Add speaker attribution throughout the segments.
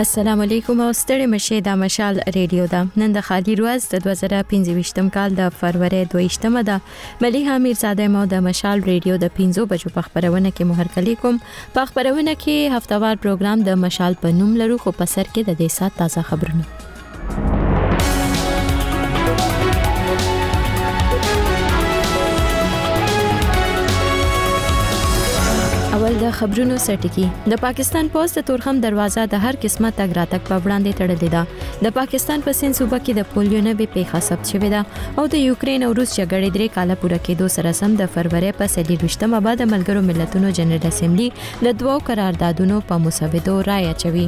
Speaker 1: السلام علیکم او ستړي مشه د مشال ریډیو دا نن د خالي ورځ د 2025م کال د فروری 22مه ده مليحه میرزاده مو د مشال ریډیو د 5 بجو په خبرونه کې مهرکلی کوم په خبرونه کې هفتوار پروګرام د مشال په نوم لرو خو په سر کې د دې سات تازه خبرونه اول د خبرونو سرټکی د پاکستان پوسټ د تورخم دروازه د هر قسمه تګ راتګ په وړاندې تړلې ده د پاکستان په سند صوبه کې د پولیو نه به پیښه ثبت شوې ده او د یوکرين او روس جګړې درې کاله پوره کېدو سره سم د فروری په 23مه بعد ملګرو ملتونو جنرال اسمبلی د دوو قراردادونو په مسودو رائے اچوي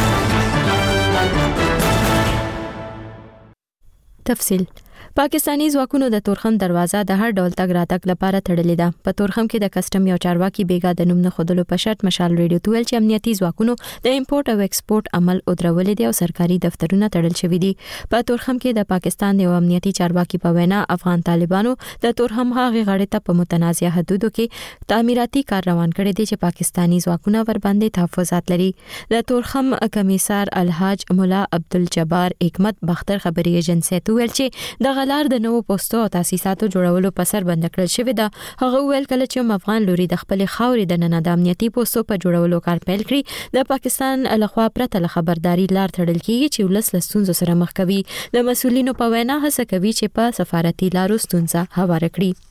Speaker 1: تفصیل پاکستانی ځواکونو د تورخم دروازه د هر ډول تګ راتګ لپاره تړلې ده په تورخم کې د کسٹم یو چارواکي بیګا د نوم نه خودلو په شرط مشال ریډیو تویل چې امنیتي ځواکونو د امپورټ او ایکسپورټ عمل او درولې دي او سرکاري دفترونه تړل شوي دي په تورخم کې د پاکستان یو امنیتي چارواکي په وینا افغان طالبانو د تورخم هغه غړي ته په متنازع حدودو کې تعمیراتي کار روان کړي دي چې پاکستانی ځواکونه ور باندې تحفظات لري د تورخم کمیسار الحاج مولا عبدالجبار حکمت بختر خبري ایجنسی تویل چې د غلار د نوو پوسټو او تاسیساتو جوړولو په سر بند کړل شوی دا هغه ویل کله چې افغان لوري د خپل خاورې د نن د امنیتي پوسټو په جوړولو کار پیل کړی د پاکستان لخوا پرته خبرداري لار تړل کیږي چې ولس لسونځو سره مخ کوي د مسولینو په وینا هڅه کوي چې په سفارتي لارو ستونزه هواره کړي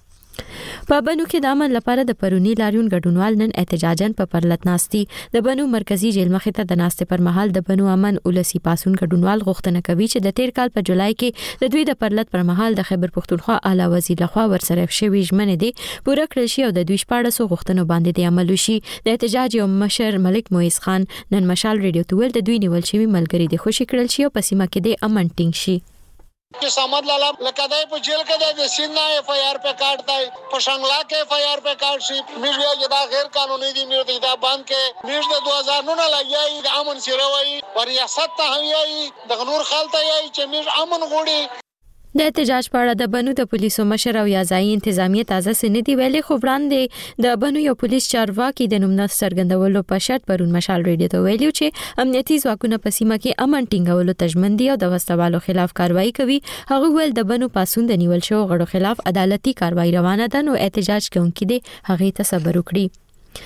Speaker 1: په بنو کې د امن لپاره د پرونی لاریون ګډونوال نن احتجاجن په پرلط ناستي د بنو مرکزی جیل مخې ته د ناستې پر مهال د بنو امن اولسی پاسون ګډونوال غوښتنه کوي چې د تیر کال په جولای کې د دوی د پرلط پر مهال د خیبر پختونخوا اعلی وزیر لخوا ورسره شوی ژمنه دي پوره کړل شي او د دوی شپاړسو غوښتنو باندې د عمل وشي د احتجاج یو مشر ملک مویز خان نن مشال ریډیو تویل د دوی نیول شوی ملګری د خوشی کړل شي او په سیمه کې د امن ټینګ شي
Speaker 2: कि समझ लाला लकदाई पे जेल के दे सिन्ना एफआईआर पे काटता है पशंगला के एफआईआर पे काट सी मीडिया जदा गैर कानूनी दी मीडिया दा बांध के मीड दे 2000 नु लगी अमन सिरवई रियासत ता हई दगनूर खालता है चमीर अमन गोड़ी
Speaker 1: د احتجاج په اړه د بنو د پولیسو مشر او یازای انتظامیه تازه سندې ویلې خو وړاندې د بنو یو پولیس چارواکي د نوم سرګندولو په شرط پرون مشال ریډیو ته ویلو چې امنیتي ځواکونه په سیمه کې امن ټینګولو تجمندي او د وسوالو خلاف کاروایی کوي هغه ول د بنو پاسون د نیول شو غړو خلاف عدالتي کاروایی روانه ده نو احتجاج کوونکي دي هغه ته صبر وکړي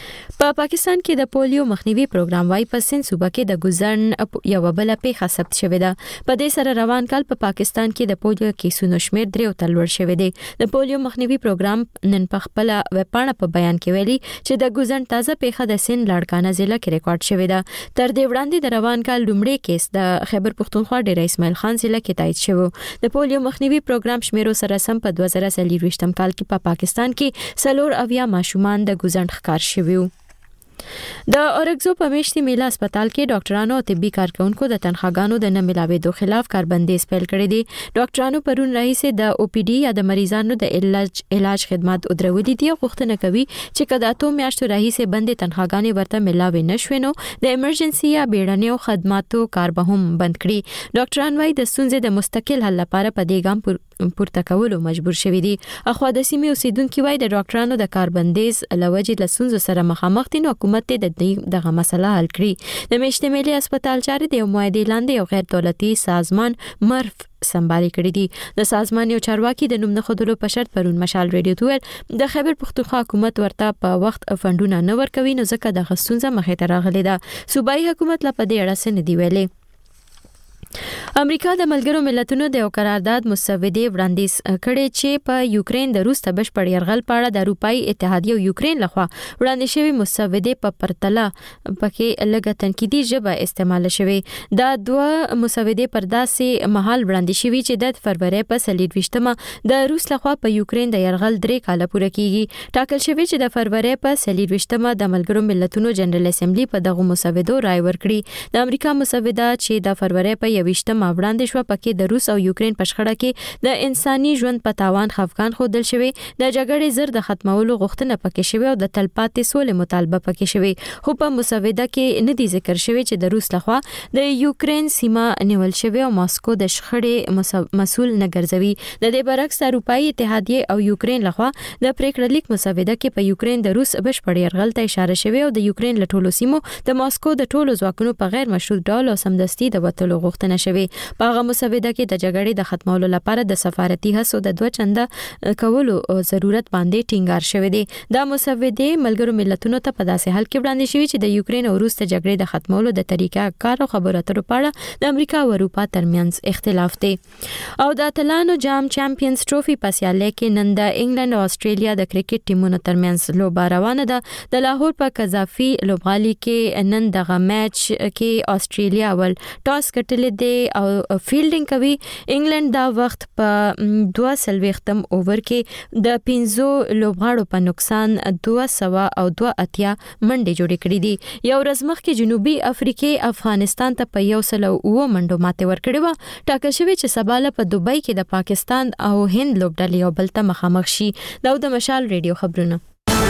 Speaker 1: په پاکستان کې د پولیو مخنیوي پروګرام وايي په سند صوبه کې د ګزرن یو بل پیښه ثبت شوې ده په دې سره روان کال په پاکستان کې د پولیو کیسونو شمېر 3 ته لوړ شوی دی د پولیو مخنیوي پروګرام نن په خپل وپاڼه په بیان کې ویلي چې د ګزرن تازه پیښه د سند لاړکانه ضلع کې ریکارډ شوې ده تر دې وړاندې د روان کال لومړی کیس د خیبر پختونخوا ډیر اسماعیل خان ضلع کې تایید شو د پولیو مخنیوي پروګرام شمیرو سره سم په 2023م کال کې په پاکستان کې سلور اویا ماشومان د ګزرن ښکار شوي د اورګزو په میشتي میله هسپتال کې ډاکټرانو او طبي کارکونکو د تنخواګانو د نه ملاوېدو خلاف کاربندیز پیل کړی دی ډاکټرانو پرون رئیس د او پی ډي یا د مریضانو د علاج خدمات درولې دي غوښتنه کوي چې کله اتو میاشتو رئیس بندي تنخواګانې ورته ملاوې نشوي نو د ایمرجنسي یا بیړنیو خدماتو کار به هم بند کړي ډاکټران وايي د ستونزې د مستقل حل لپاره په دې ګام پورته کولو مجبور شوي دي اخوا د سیمې اوسیدونکو وايي د ډاکټرانو د کاربندیز لوجې لسونز سره مخامخ دي نو حکومت دغه مسله حل کړي د میشتي میلي هسپتال چارې د معاهدې لاندې یو غیر دولتي سازمان مرف سمبالي کړی دي د سازمان یو چارواکي د نوم نه خودلو په شرط پرون مشال ریډیو تویل د خیبر پختونخوا حکومت ورته په وخت فندونه نه ورکوي نو ځکه د غسونځه مخې ته راغلي ده صوبایي حکومت لا په دې اړه څه نه دی ویلي امریکا د ملګرو ملتونو د یو قرارداد مسودې وړاندیز کړي چې په یوکرين د روس ته بشپړ يرغل پاړه د اروپאי اتحادیه او یوکرين لخوا وړاندې شوی مسودې په پرتله پکې لږه تنقیدي ژبه استعمال شوی دا دوه مسودې پر داسې محل وړاندې شوی چې د فروری په 23مه د روس لخوا په یوکرين د يرغل 3 کاله پوره کیږي ټاکل شوی چې د فروری په 23مه د ملګرو ملتونو جنرال اسمبلی په دغه مسودو رائے ورکړي د امریکا مسوده چې د فروری په 21 وړاندې شو. پکې د روس او یوکرين په شخړه کې د انساني ژوند په تاوان خفقان خودل شوی، د جګړې زر د ختمولو غوښتنه پکې شوی او د تلپاتې سولې مطالبه پکې شوی. خو په مسوده کې نه دی ذکر شوی چې د روس لخوا د یوکرين سیمه نیول شوی او ماسکو د شخړې مسؤل نه ګرځوي. د دې برعکس اروپאי اتحادیه او یوکرين لخوا د پریکړه لیک مسوده کې په یوکرين د روس بشپړ یرغل ته اشاره شوی او د یوکرين له ټولو سیمو د ماسکو د ټولو ځواکونو په غیر مشروط ډول او سمدستي د وټلو غوښتنه شوی. په هغه مسوده کې د جګړې د ختمولو لپاره د سفارتي هڅو د 2 چنده کولو ضرورت باندې ټینګار شوی دی. دا مسوده ملګرو ملتونو ته په داسې حال کې وړاندې شوی چې د یوکرين او روس د جګړې د ختمولو د طریقه کار او خبرو اترو په اړه د امریکا او اروپا ترمنځ اختلاف دی. او د اتلانو جام چمپionز ټرافي په سیالۍ کې نن د انګلند او استرالیا د کرکټ ټیمونو ترمنځ لوبه روانه ده. د لاهور په قذافي لوبغالي کې نن دغه میچ کې استرالیا ول ټاس ګټلې دی او فیلډینګ کوي. انګلند دا وخت په 2 اوور کې د 15 لوبغاړو په نقصان 282 منډې جوړې کړې دي. یو ورځ مخکې جنوبي افریقا افغانستان ته په 109 منډو ماته ورکړې و. ټاکل شوی چې سبا په دوبۍ کې د پاکستان او هند لوبډلې او بل ته مخامخ شي. دا د مشال ریډیو خبرونه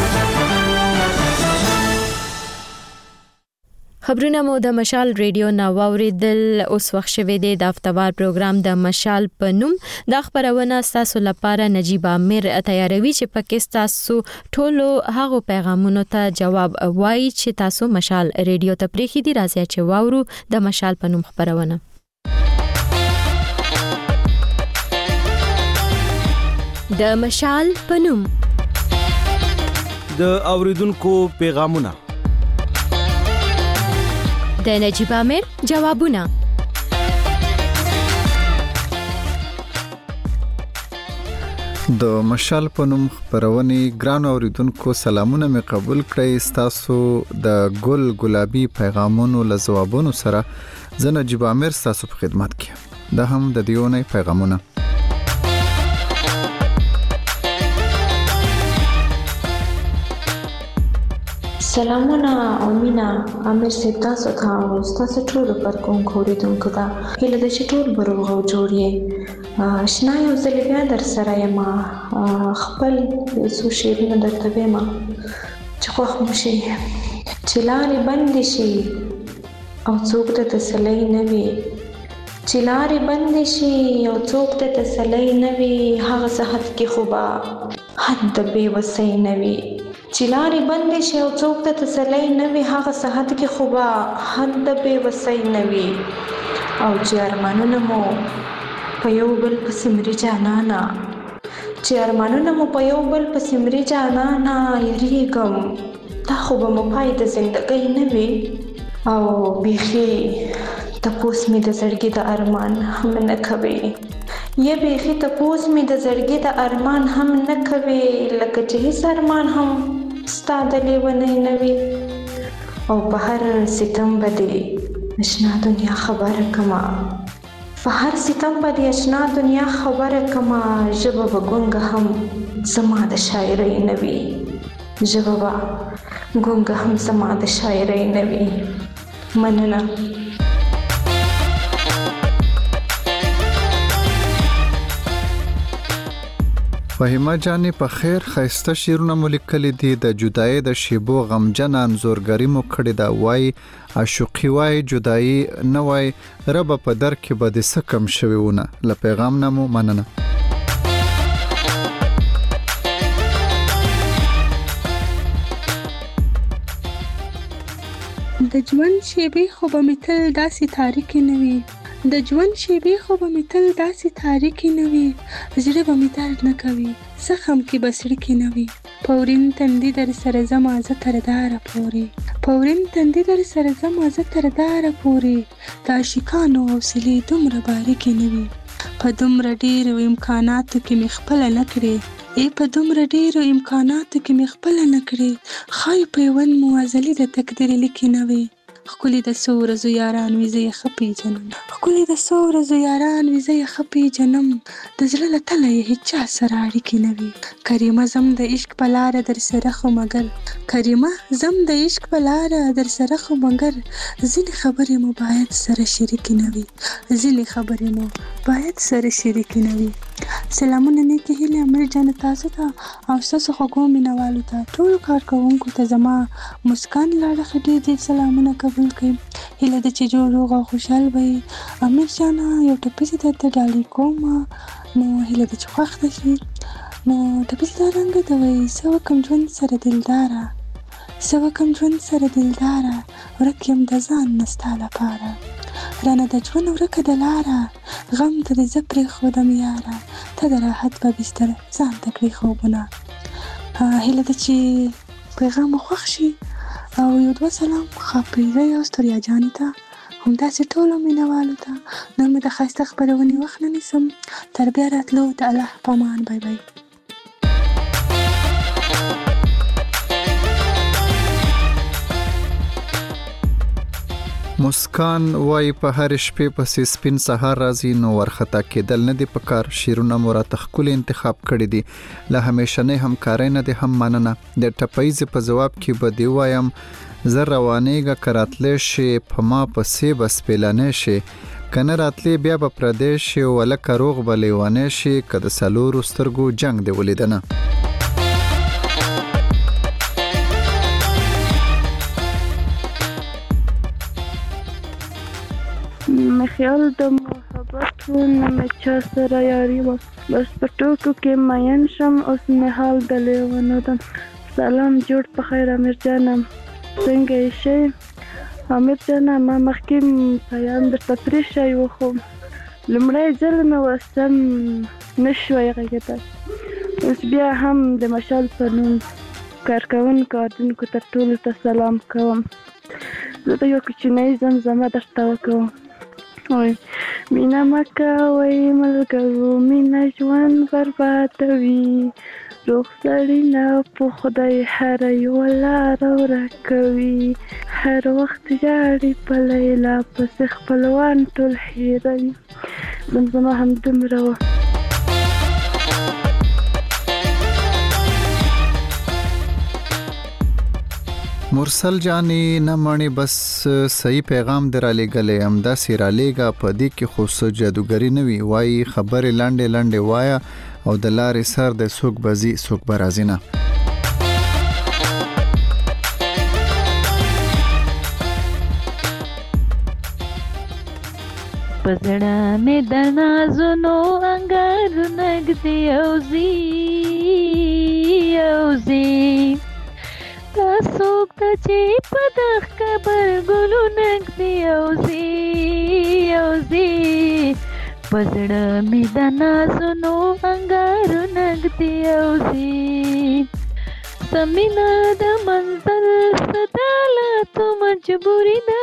Speaker 1: مو د مشال ریډیو نو اوریدل. اوس وخت شوه د افتوار پروګرام د مشال په نوم د خبرونه تاسو لپاره نجیب امیر تیاروي چې پکې تاسو ټولو هغه پیغامونو ته جواب وایي چې تاسو مشال ریډیو ته پریخي دي. راځي چې واورو د مشال په نوم خبرونه. د مشال په نوم
Speaker 3: د اوریدونکو پیغامونه،
Speaker 1: د نجیب امیر جوابونه.
Speaker 4: د مشال په نوم خبرونه ګران اوریدونکو سلامونه مې قبول کړئ. تاسو د ګلابي پیغامونو له جوابونو سره زه نجیب امیر تاسو په خدمت کې. دا هم د دیونه پیغامونه.
Speaker 5: سلامونه او مینا امیر صاحب تاسو ته او تاسو ټول پر کوم کوریدونکو ته هله د ټول بروغ او جوړیه شنا یو ځل بیا در سره یم. خپل سو شیرونه درته وایم چې خو مشي چې لارې بند شي او څوک ته تسلی نه وي، چې لارې بند شي او څوک ته تسلی نه وي، هغه صحت کې خوبا حد د بے وسۍ نه وي. چې لارې بندې شي او څوک ته تسلی نه وي، هغه صحت کې خوبا حد د بې وسۍ نه وي. او چې ارمانونه مو په یو بل پسې مري جانانا، چې ارمانونه مو په یو بل پسې مري جانانا، یریږم دا خو به مو پای د زندګۍ نه وي. او بیخي تپوس مې د زړګي د ارمان هم نه کوي، یا بیخي تپوس مې د زړګي د ارمان هم نه کوي، لکه چې هیڅ ارمان هم ستا د لیونۍ نه وي. او په هر ستم به دې اشنا دنیا خبره کما، په هر ستم به دې اشنا دنیا خبره کما، ژبه به ګونګه هم زما د شاعرۍ نه وي، ژبه به ګونګه هم زما د شاعرۍ نه وي. مننه.
Speaker 4: فهیمه جانې په خیر خیسته شیرونه ملیکلي دي. د جدای د شیبو غمجن انزورګری مو کړی دا وای عاشقي وای جدای نه وای رب په در کې به د سکم شویونه. ل پیغام نمو مننه.
Speaker 6: د ژوند شیبې خو به مې تل داسې تاریکې نه وي، د ژوند شیبې خو به مې تل داسې تاریکې نه وي، زړه به مې درد نه کوي، زخم کې به څړیکې نه وي. پورین تندي در سره ځمه زه تر داره پورې، پورین تندي در سره ځمه زه تر داره پورې، د عاشقانو حوصلې دومره باریکې نه وي. په دومره ډېرو امکاناتو کې مې خپله نه کړې، په دومره ډېرو امکاناتو کې مې خپله نه کړې، ښایي پیوند مو ازلي د تقدیر لیکې نه وي، ښکلي د څو ورځو یاران وي زه یې ښه پېژنم ښکلي د څو ورځو یاران وي زه یې ښه پېژنم د زړه له تله یې هېچا سره اړیکې نه وي کریمه زم د عشق په لاره در سره خو مګر کریمه زم د عشق په لاره در سره خو مګر ځینې خبرې مو باید سره شریکې نه وي ځینې خبرې مو باید سره شریکې نه وي سلامونه نیکې هیلې امیر جان تاسو ته او ستاسو خوږو مینوالو ته ټولو کارکوونکو ته زما مسکان لاړه ښه ډېر ډېر سلامونه قبول کړئ هیله ده چې جوړ روغ او خوشحال به یې امیر جانه یو ټپیز درته ډالۍ کوم نو هیله ده چې خوښ ده شي نو ټپیز دا رنګه ده وایي څه وکړم ژوند سره دلداره څه وکړم ژوند سره دلداره ورک یم د ځان نه ستا لپاره رانه د ژوند ورکه د لاره غم ته دې زه پرېښودم یاره ته د راحت په بستر ځان ته کړې خوبونه هیله ده چې پیغام مو خوښ شي او یو دوه سلام ښاپیرۍ او ستوریا جانې ته همداسې ټولو مینوالو ته نور مې د ښایسته خپرونې وخت نه نیسم تر بیا راتلو د الله په امان بای بای
Speaker 4: مسکان وای په هر شپې پسې سپین سهار راځي نو ورخطا کېدل نه دی پکار شیرونه مو راته ښکلي انتخاب کړي دي له همیشنۍ همکارۍ نه دی هم مننه د ټپیزې په ځواب کې به دی وایم زه روانېږه که راتلی شي په ما پسې به سپېلنی شي که نه راتلی بیا به پردی شي ولکه روغ به لیونی شي که د څلورو سترګو جنګ دی ولیدنه
Speaker 7: خیال د محبت نه مې چا سره یاري وه بس په ټوکو کې مین شم اوس مې حال د لیونو ده سلام جوړ په خیر امیر جانه څنګه یې شئ امیر جانه ما مخکې پیام درته پرېښی و خو لومړی ځل مې ورسم نه شوی غږېدل اوس بیا هم د مشال په نوم کارکوونکو اردونکو ته ټولو ته سلام کوم زه د یو کوچنۍ زمزمه درته وکوم مینه مه کوئ ملګرو مینه ژوند بربادوي روغ سړي نه په خدای هره یوه لاره ورکوي هر وخت ژاړي په لیلا پسې خپلوان ټول هېروي زمزمه همدومره وه
Speaker 4: مرسل جانی نه مانی بس صحیح پیغام در علی گله امدا سیر علیګه پدې کې خو څه جادوګری نه وی وای خبرې لاندې لاندې وایا او د لارې سر د سوق بزی سوق برازینه
Speaker 8: پزړه مې د نازونو انګار نګدي اوزي تاسوک ته چې په دغ کبر ګلو نګدي اوزي پزړه مې د نازونو انګار نګدي اوزي سمینا د منزل صداله تو مجبوری ده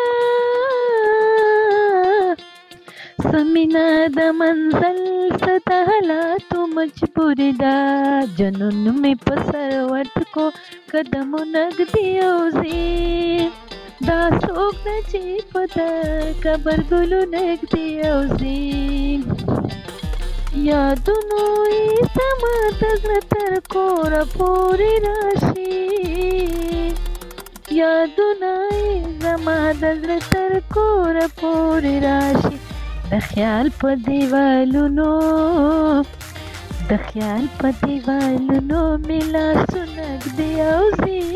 Speaker 8: سمینا د منزل ستاله تو مجبوری ده جنون می پسر وټ کو قدم نګدي اوزي دا څوک د چې پتا قبر ګلو نګدي اوزي یادونو یې سما د زړه تر کوره پورې راشي یادونه یې زما د زړه تر کوره پورې راشي د خیال په دیوالونو مې لاسونه ږدي اوزي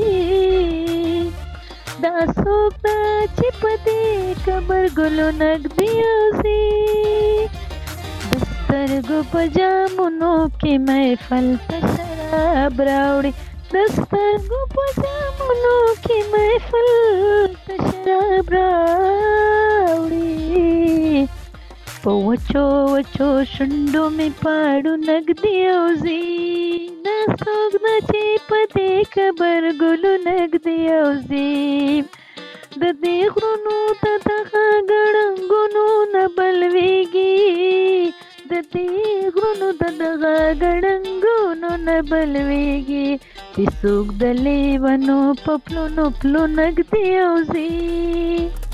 Speaker 8: دا څوک ده چې په دې قبر ګلو نږدې اوزي د سترګو په جامونو کې محفل ته شراب راوړي د سترګو په جامونو کې محفل ته شراب راوړي په وچو شونډو مې پاړو نږدې اوزي دا څوک ده چې په دې قبر ګلو نږدې اوزي د دې غرونو د دغه ګړنګونو نه بلويږي د دې غرونو د دغه ګړنګونو نه بلويږي چې څوک د لیونو په پلونو نږدې اوزي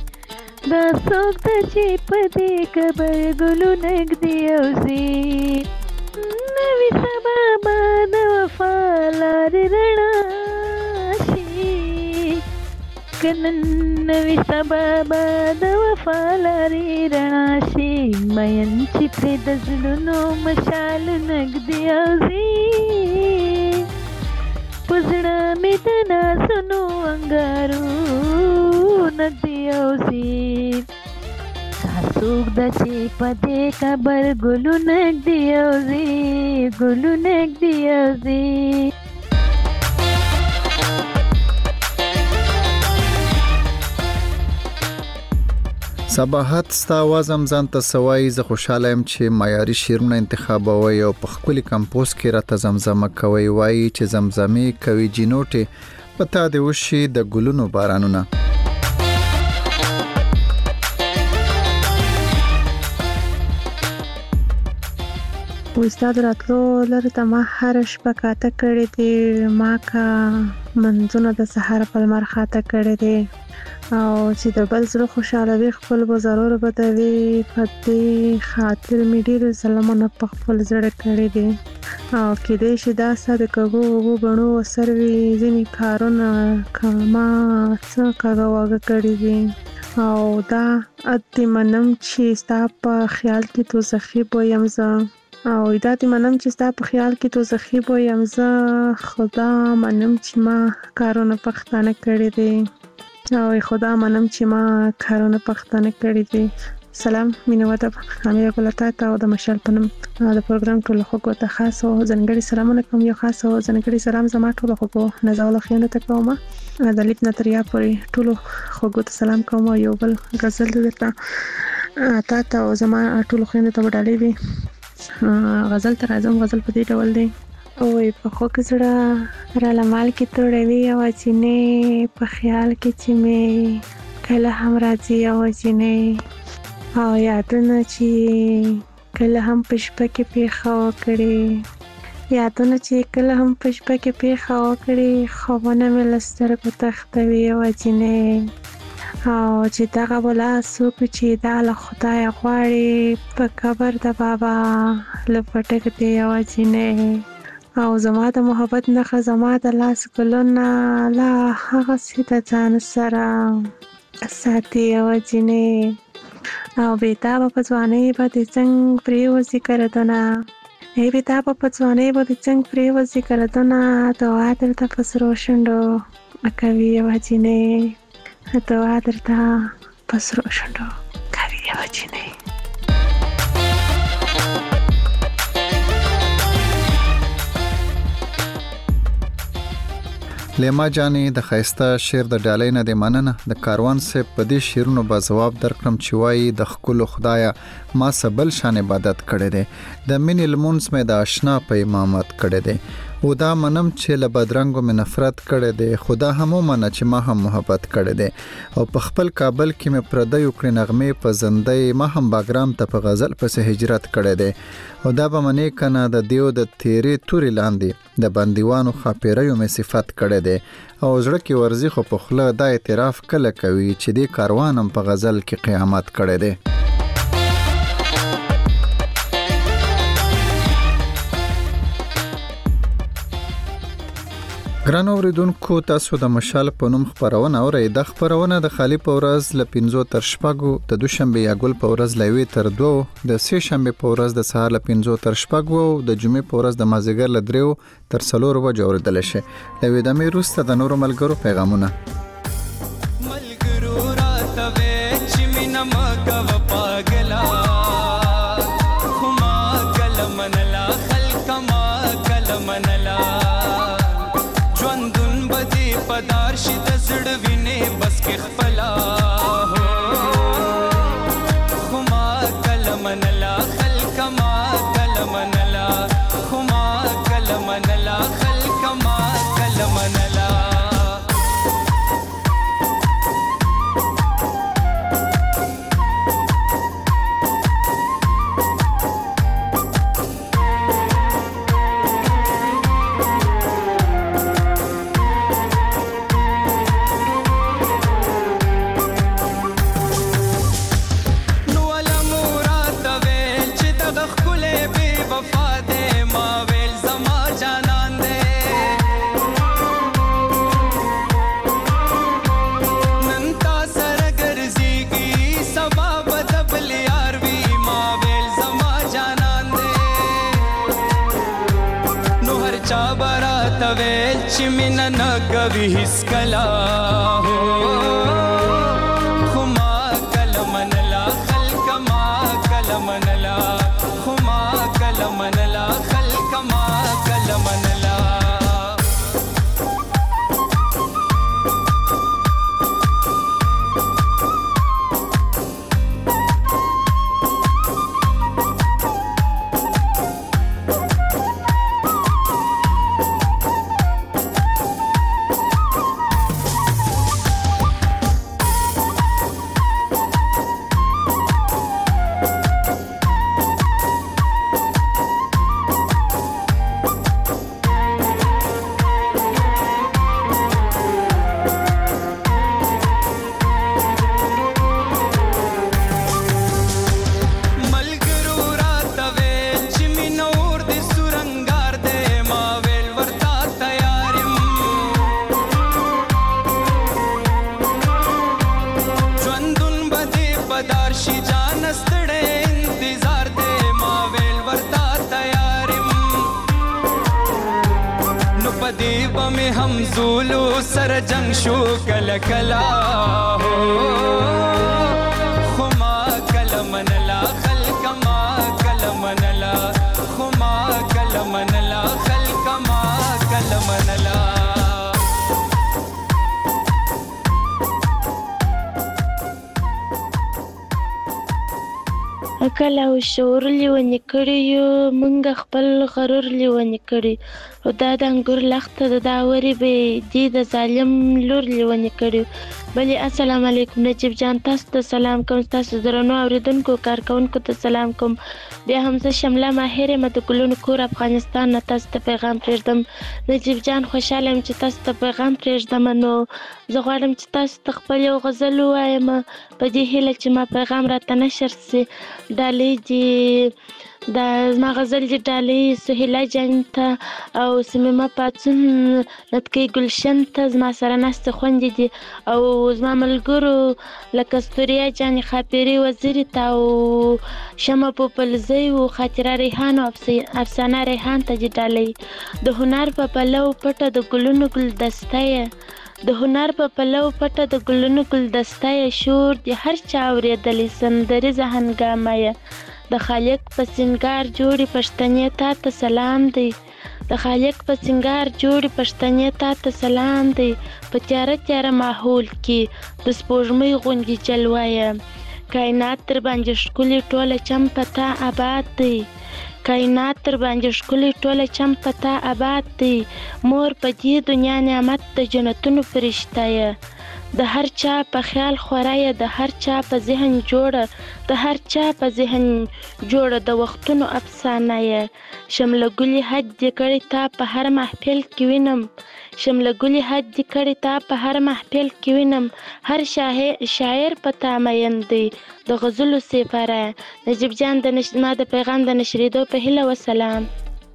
Speaker 8: دا څوک ده چې په دې قبر ګلو نږدې اوسي نوي سبا به د وفا لارې رڼا شي که نن نوي سبا به د وفا لارې رڼا شي مین چې پرې د زړونو مشال نږدې اوسي په زړه مې د نازونو انګارو نږدې اوسي دا څوک ده چې په دې قبر ګلو نږدې اوسي ګلو نږدې اوسي
Speaker 4: صباحت ستا आवाज هم ځان ته سوای زه خوشاله يم چې معیاري شیرونه انتخابوي او په خپل کمپوز کې راته زمزمه کوي وایي چې زمزمه کوي جینوټه پتا دی وشي د ګلونو بارانونه
Speaker 7: استاد راتلو لرته ما هر شپه کاته کړې دي ما کا منځونه د سحر په لمر خاطه کړې دي او چې د بل زړه خوشاله وي خپل به ضرور بدوي پدې خاطر مې ډېر سلامونه په خپل زړه کړې دي او کې دې شي دا ساده کغو غنو سروي ځینی کارونه کما څه کغو واګه کړې دي او دا اته منم چې ستا په خیال کې تو زخی بویم زه او دا ته منم چې ستا په خیال کې تو زخی بویم زه خدا منم چې ما کارونه پښتانه کړې دي او خدا منم چې ما کارونه پښتانه کړې دي سلام مینوته امیر ګلتا ته او د مشال پنم د پروګرام ټول خو ته خاص او ځنګړي سلامونه کوم یو خاص او ځنګړي سلام زما ټول خو نزاول خیانت ته کوم د لیک نتریا پورې ټول خو ته سلام کوم یو بل غزل درته تا او زما ټول خیانت ته وډالې دي غزل تر اعظم غزل په دې ډول دی او په خو کې سره را لمال کې توړوي او چې نه په خیال کې چې مې کله هم راځي او چې نه او یادونه چې کله هم پښپا کې پیښه وکړي یادونه چې کله هم پښپا کې پیښه وکړي خوونه مې لستر کو تختوي او چې نه او چې دغه ولا څوک چې دا له خدای غواړي په قبر د بابا لپټک دی او چې نه او زما د محبت نه زما د لاس ګلونه لا هغه سیده ځان سره ساتي او چې نه او بیتا په ځواني باندې څنګه پریوځي کړدونه ای بیتا په ځواني باندې څنګه پریوځي کړدونه دعا درته پسرو شندو کوي او چې نه دعا درته پسرو شندو کوي او چې نه
Speaker 4: لیما جانې د خیسته شعر د ډالۍ نه د مننه د کاروان سه په دې شعرونو به جواب درکړم چې وایي د خپل خدایا ما سبل شان عبادت کړې ده د مینې لمونځ مې د آشنا په امامت کړې ده او دا منم چې له بدرنګو مې نفرت کړې ده خدا هم منه چې ما هم محبت کړې ده او په خپل کابل کې مې پردیو کړې نغمې په زندې ما هم باګرام ته په غزل پسې هجرت کړې ده او دا به منې کنه د دیو د تیرې توري لاندې د بندیوانو خاپیریو مې صفات کړې ده او زړه کې ورزي خو په خله دا اعتراف کله کوي چې دې کاروانم په غزل کې قیامت کړې ده ګران اوریدونکو تاسو د مشال په نوم خبرونه اورئ د خبرونه د خالی په ورځ ل 5 تر شپږو د دوشنبه یا ګل په ورځ لوي تر 2 د سه شنبه په ورځ د سهار ل 5 تر شپږو د جمعې په ورځ د مازیګر ل 3 تر 4 وجه اوریدل شي لوي د مې روسته د نورو ملګرو پیغامونه
Speaker 9: ملګرو راتوي چې مینا مګو پاګلا خما کلمنلا خلق ما کلمنلا پدار شي د زړه وینې بس کې خپلا هو خما کلمنلا خلق ما کلمنلا خما کلمنلا خلق ما کلمنلا چې مینه نه کوي هیڅ کلا هو خو ما کله منلا خلک ما کله منلا خو ما کله منلا خلک ما کله منلا زولو سر جنگ شو کلا کلا ہو خما کلا منلا خلق ما کلا منلا خما کلا منلا خلق ما کلا منلا
Speaker 7: عقل او شعور لیونی کړی یو مونږ خپل غرور لیونی کړی او دا د انګور لخته د داوري به دی د ظالم لور لیونی کړی بلې السلام علیکم نجیب جان تاسو ته سلام کوم تاسو درنو اوریدونکو کارکونکو ته سلام کوم بیا هم زه شمله ماهر یم د ګلونو کور افغانستان نه تاسو ته پیغام پرېږدم نجیب جان خوشحاله یم چې تاسو ته پیغام پرېږدم نو زه غواړم چې تاسو ته خپل یو غزل ووایم په دې هیله چې ما پیغام راته نشر سي ډالۍ دي دا زما غزل دي ډالۍ سهیلا جان ته او صمیمه پاڅون لطکۍ ګلشن ته زما سره ناستې خویندې دي او زما ملګرو لکه ستوریا جان خاپیري وزیري ته او شمه پوپلزۍ و خاطره ریحان او افسانه ریحان ته دي ډالۍ د هنر په پلو پټه د ګلونو ګلدسته یې د هنر په پلو پټه د ګلونو ګلدسته یې شور د هر چا اورېدلی سندریزه هنګامه یې د خالق په سنگار جوړې پښتنې تا ته سلام دی د خالق په سنگار جوړې پښتنې تا ته سلام دی په تیاره تیاره ماحول کې د سپوږمۍ غوندې جلوه یې کائنات تر باندې ښکلي ټوله چم په تا آباد دی کائنات تر باندې ښکلي ټوله چم په تا آباد دی مور په دې دنیا نعمت د جنتونو فرشته یې د هر چا په خیال خورا یې د هر چا په ذهن جوړه د هر چا په ذهن جوړه د وختونو افسانه یې شمله ګلي حج دې کړی تا په هر محفل کې وینم شمله ګلي حج دې کړی تا په هر محفل کې وینم هر شاعر په تا مین دی د غزلو سفره نجیب جان ما د پیغام د نشریدو په هیله وسلام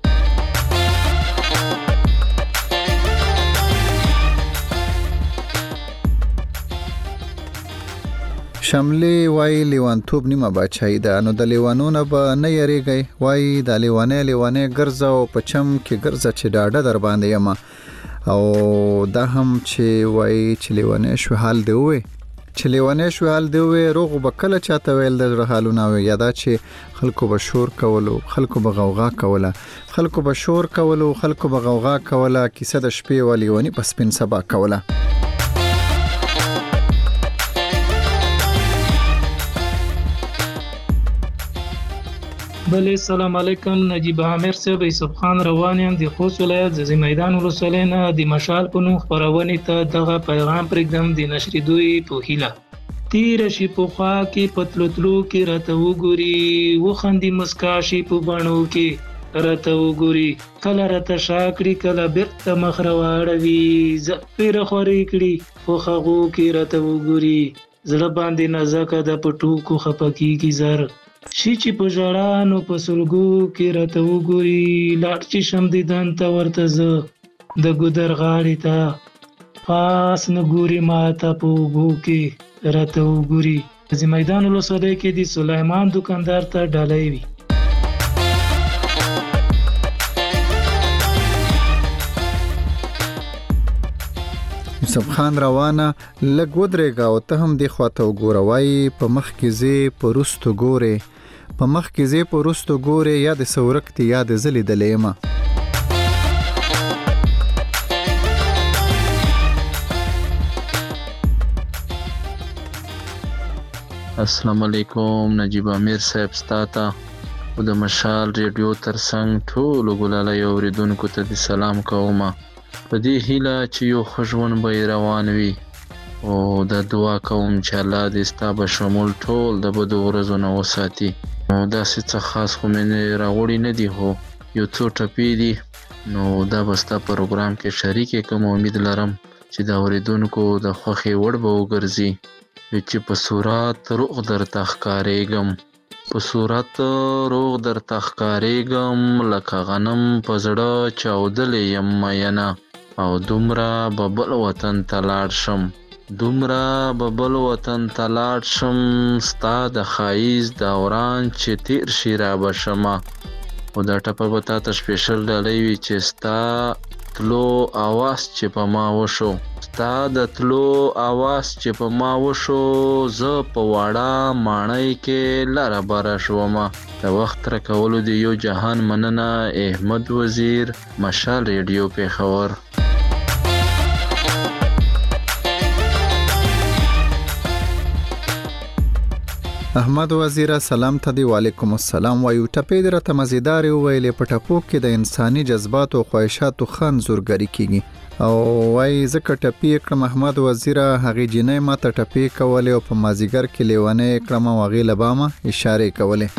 Speaker 4: شملې وای لیوانتوب نیمه بچای ده نو د لیوانو نه به نه یریږي وای د لیوانې ګرځه او په چم کې ګرځه چې ډاډه در باندې یم او دا هم چې وای چې لیوانې شو حال دی وې چې لیوانې شو حال دی وې روغ به کله چاته ویل د حالونه وي یادا چې خلکو به شور کولو خلکو به غوغا کوله خلکو به شور کولو خلکو به غوغا کوله کیسه د شپې ولیوانی پس پن سبا کوله
Speaker 10: بله سلام علیکم نجیب عامر صاحب یوسف خان روان یم د خوست ولایت ززی میدان ولسوالۍ نه د مشال په نوم خپرونې ته دغه پیغام پرېږدم د نشریدوی په هیله تیر شي په خوا کې پتلوتلو کې راته وګوري وخندي مسکا شي په بڼو کې راته وګوري کله راته شاکړي کله بیرته مخ راواړوي زپیر خوري کړي خو هغو کې راته وګوري زړه باندې نازکه د پټو کو خپکیږي زر شي چې په ژړانو په سلګو کې راته وګوري لاړ چې شم دیدن ته ورته زه د ګودر غاړې ته پاس نه ګوري ماته په اوبو کې راته وګوري د میدان ولسوالۍ کې د سلیمان دکاندار ته ډالۍ وي
Speaker 4: یوسف خان روانه لږ ودرېږه او ته هم دې خواته وګوره. وایي په مخ کې ځې په وروستو ګورې، په مخ کې ځې په وروستو ګورې، یا د څه ورک دي یا د زه لیدلی یمه.
Speaker 11: السلام علیکم نجیب امیر صاحب، ستا ته او د مشال ریډیو ترڅنګ ټولو ګلالیو اوریدونکو ته د سلام کومه. په دې هیله چې یو ښه ژوند به یې روان وي او د دعا کوم چې الله دې ستا به شمول ټول د بدو ورځو نه وساتي. نو داسې څه خاص خو مې راوړي نه دي، خو یو څو ټپې دي، نو دا به ستا پروګرام کې شریکې کوم. امید لرم چې د اوریدونکو د خوښې وړ به وګرځي. چې په صورت روغ درته ښکارېږم، په صورت روغ درته ښکارېږم، لکه غنم په زړه چاودلې یم مینه، او دومره به بل وطن ته لاړ شم، دومره به بل وطن ته لاړ شم، ستا د ښایست دوران چې تیر شي را به شمه. خو دا ټپه به تا ته سپیشل ډالۍ وي چې ستا تلو آواز چې په ما وشو، ستا د تلو آواز چې په ما وشو، زه په واړه ماڼۍ کې لره بره شومه. د وخت راکولو د یو جهان مننه. احمد وزیر، مشال ریډیو پېښور.
Speaker 4: احمد وزیره سلام ته دی. وعلیکم السلام. وایو ټپې دې راته مزیدارې وویلې، په ټپو کې د انساني جذباتو او خواهشاتو ښه انځورګري کېږي. او وایي ځکه ټپې کړم احمد وزیره، هغې جینۍ ما ته ټپې کولې او په مازدیګر کې لیونۍ کړم او هغې له بامه اشارې کولې.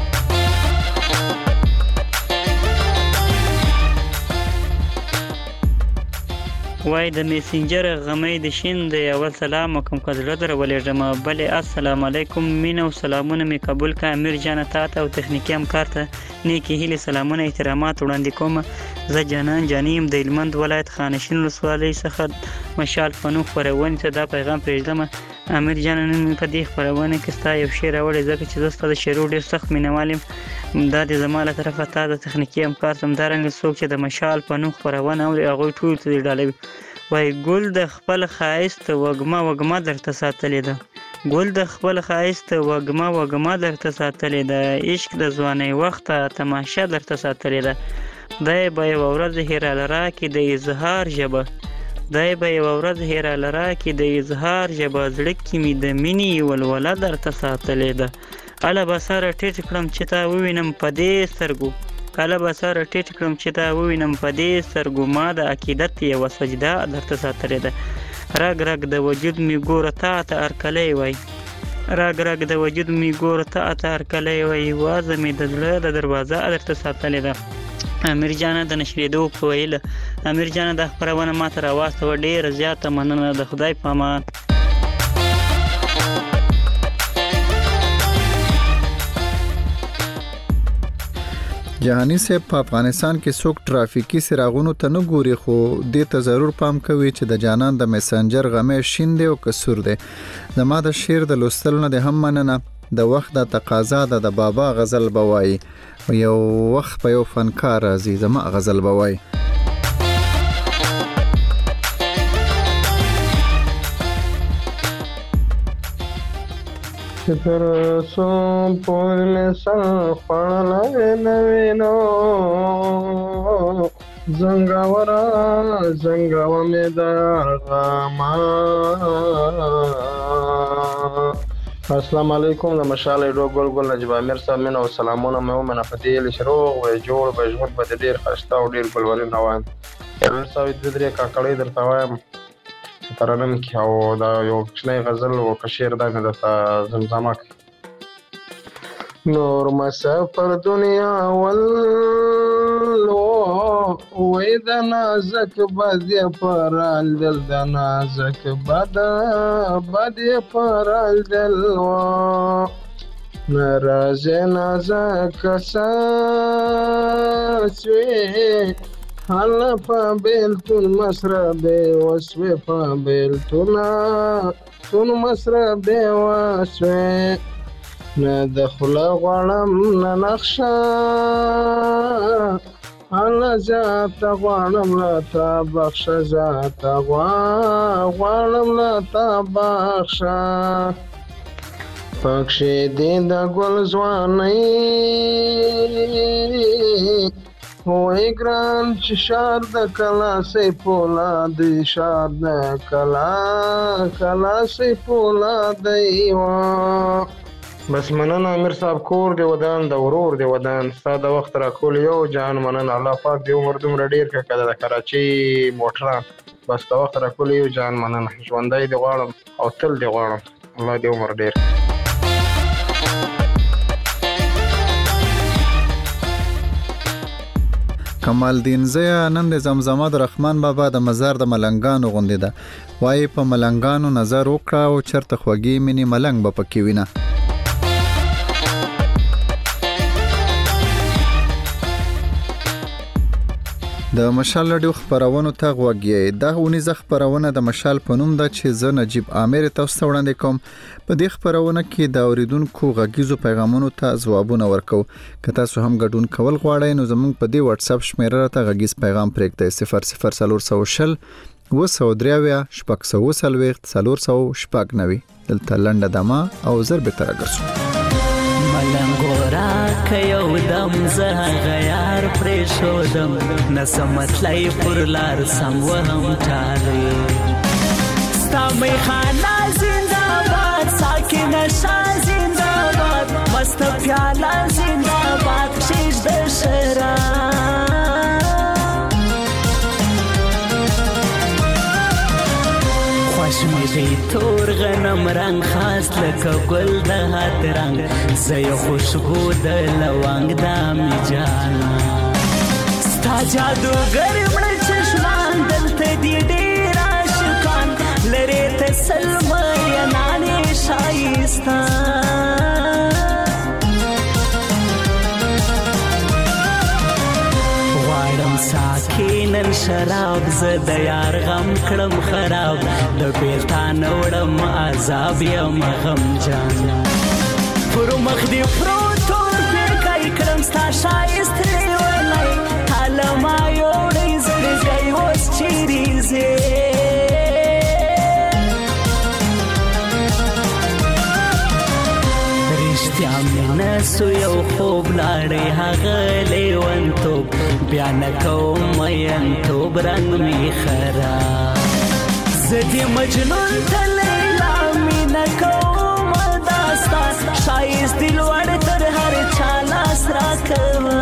Speaker 12: وای د میسنجر غمې د شین د اول سلام کوم کزړه در ولېږم، بلې السلام علیکم، مینه او سلامونه می قبول کا. امیر جان ته او تخنیکی همکار ته نیکی هیله سلامونه احترامات وړاندې کوم. زه جانان جانیم د هلمند ولایت خانشین ولسوالۍ څخه مشال فنون خپرونې ته دا پیغام پرېږدم. امیر جان نن په دې خپرونه کې ستا یو شعر راوړی، ځکه چې زه ستا د شعرو ډېر سخت مینوال یم. دا د زما له طرفه تا د تخنیکي همکار ته همدارنګه څوک چې د مشال فنون خپرونه اوري هغوی ټولو ته دې ډالۍ وي. وای ګل د خپل ښایست وږمه وږمه درته ساتلې ده، ګل د خپل ښایست وږمه وږمه درته ساتلې ده، عشق د ځوانۍ وخته تماشه درته ساتلې ده. دی به یوه ورځ هیراله راکړي د اظهار ژبه، دی به یوه ورځ هیراله راکړي د اظهار ژبه، زړه کې مې د مینې ولوله درته ساتلې ده. اله به سره ټیټ کړم چې تا ووینم په دې سترګو، کله به سره ټیټ کړم چې تا ووینم په دې سترګو، ما د عقیدت یوه سجده درته ساتلې ده. رګ رګ د وجود مې ګوره تا ته هرکلی وای، رګ رګ د وجود مې ګوره تا ته هرکلی وای، وازه مې د زړه د دروازه درته ساتلې ده. امیر جانه د نشریدو په ویله، امیر جانه د خپرونه ما ته راواستوه، ډېره زیاته مننه، د خدای په امان.
Speaker 4: جهانی صاحب په افغانستان کې څوک ټرافیکي څراغونو ته نه ګوري، خو دې ته ضرور پام کوي چې د جانان د میسنجر غمې شین دی او کسور دی. زما د شعر د لوستلو نه د هم مننه. د وخت د تقاضا د بابا غزل بوای، یو وخت په یو فنکار راځي زما غزل بوای.
Speaker 13: تر سو پور میں سر پڑھنا نوینو زنگاورا زنگاوا میں دار غاما. السلام علیکم، د مشال ریډیو ګل نجیب امیر صاحب مینه او سلامونه مې ومنه. په دې هیله چې روغ وای جوړ به ژوند به ډېر ښایسته او ډېر ګلورین روان. امیر صاحب دوه درې کاکړۍ درته وایم ترنم کې، او دا یو کوچنی غزل او شعر دا مې درته زمزمه کړي. نور مسافر دنیا وی د نازک بد پرال دل، د نازک بد پرال دل نراز نازک ساسوی حال پا بیلتون مسربه وسوی پا بیلتون مسربه وسوی نه د خوله غواړم نه نقشه الله زیات غواړم له تا بخښه ذات غواړم له تا بخښه پکښې دې د ګل ځوانۍ وای ګران چې شار د کلا سي پولاد شار د کلا سي پولاد بس مننه امیر صاحب کور دی ودان د ورور دی ودان ستا د وخت راکول یو جان مننه الله پاک دې عمر دومره ډېر کړه که د کراچۍ موټران بس د وخت راکول یو جان مننه ژوندی دې غواړم او تل دې غواړم الله دې عمر ډېر
Speaker 4: کمال دین زیا نن د زمزمه د رحمان بابا د مزار د ملنګانو غوندې ده وایي په ملنګانو نظر وکړه او چرته خوږې مینې ملنګ به پکې وینه د مشال رادیو خبرونو ته غوږی دا اونیزه خبرونه د مشال په نوم ده چې زه نجیب عامر تاسو ته وړاندې کوم په دې خبرونه کې د اوریدونکو غږیزو پیغامونو ته ځوابونه ورکو که تاسو هم ګډون کول غواړئ نو زموږ په دې واتس اپ شمیره ته غږیز پیغام پرېږدئ 0040 و3 دلته لنډه دمه او ضرب تر راګرځو
Speaker 14: ملنګورا کيو دم زه غیار پرې شودم نسمتلای پر لار سم وهم چالي ستامي خانا زنده‌باد ساکن شاه زنده‌باد مست پیاله زنده‌باد شیش د شرا خوشمزه تور غنم رنگ خاص لکه گل د هات رنگ زي خوشبو د لونګ د می جانا ستا جادوګر مړ چشمان دلته دی ډیر عاشقان لری ته سلمہ ینانه شایستا ساکینن شراب زد یار غم کړم خراب د بیلتان وړم عذاب یم غم جان پر مخ دی پروتور کای کړم ستا شایست ولای حاله ما یوړې زړګي اوس چیرې زه مینه سو یو خوب لاړې هغه لیونتوب بیا نه کوم مینتوب رنګ می خراب زدی مجنون ته لیلا مینه کوم داستا شایست دل وړ تر هر چا لاس راکوه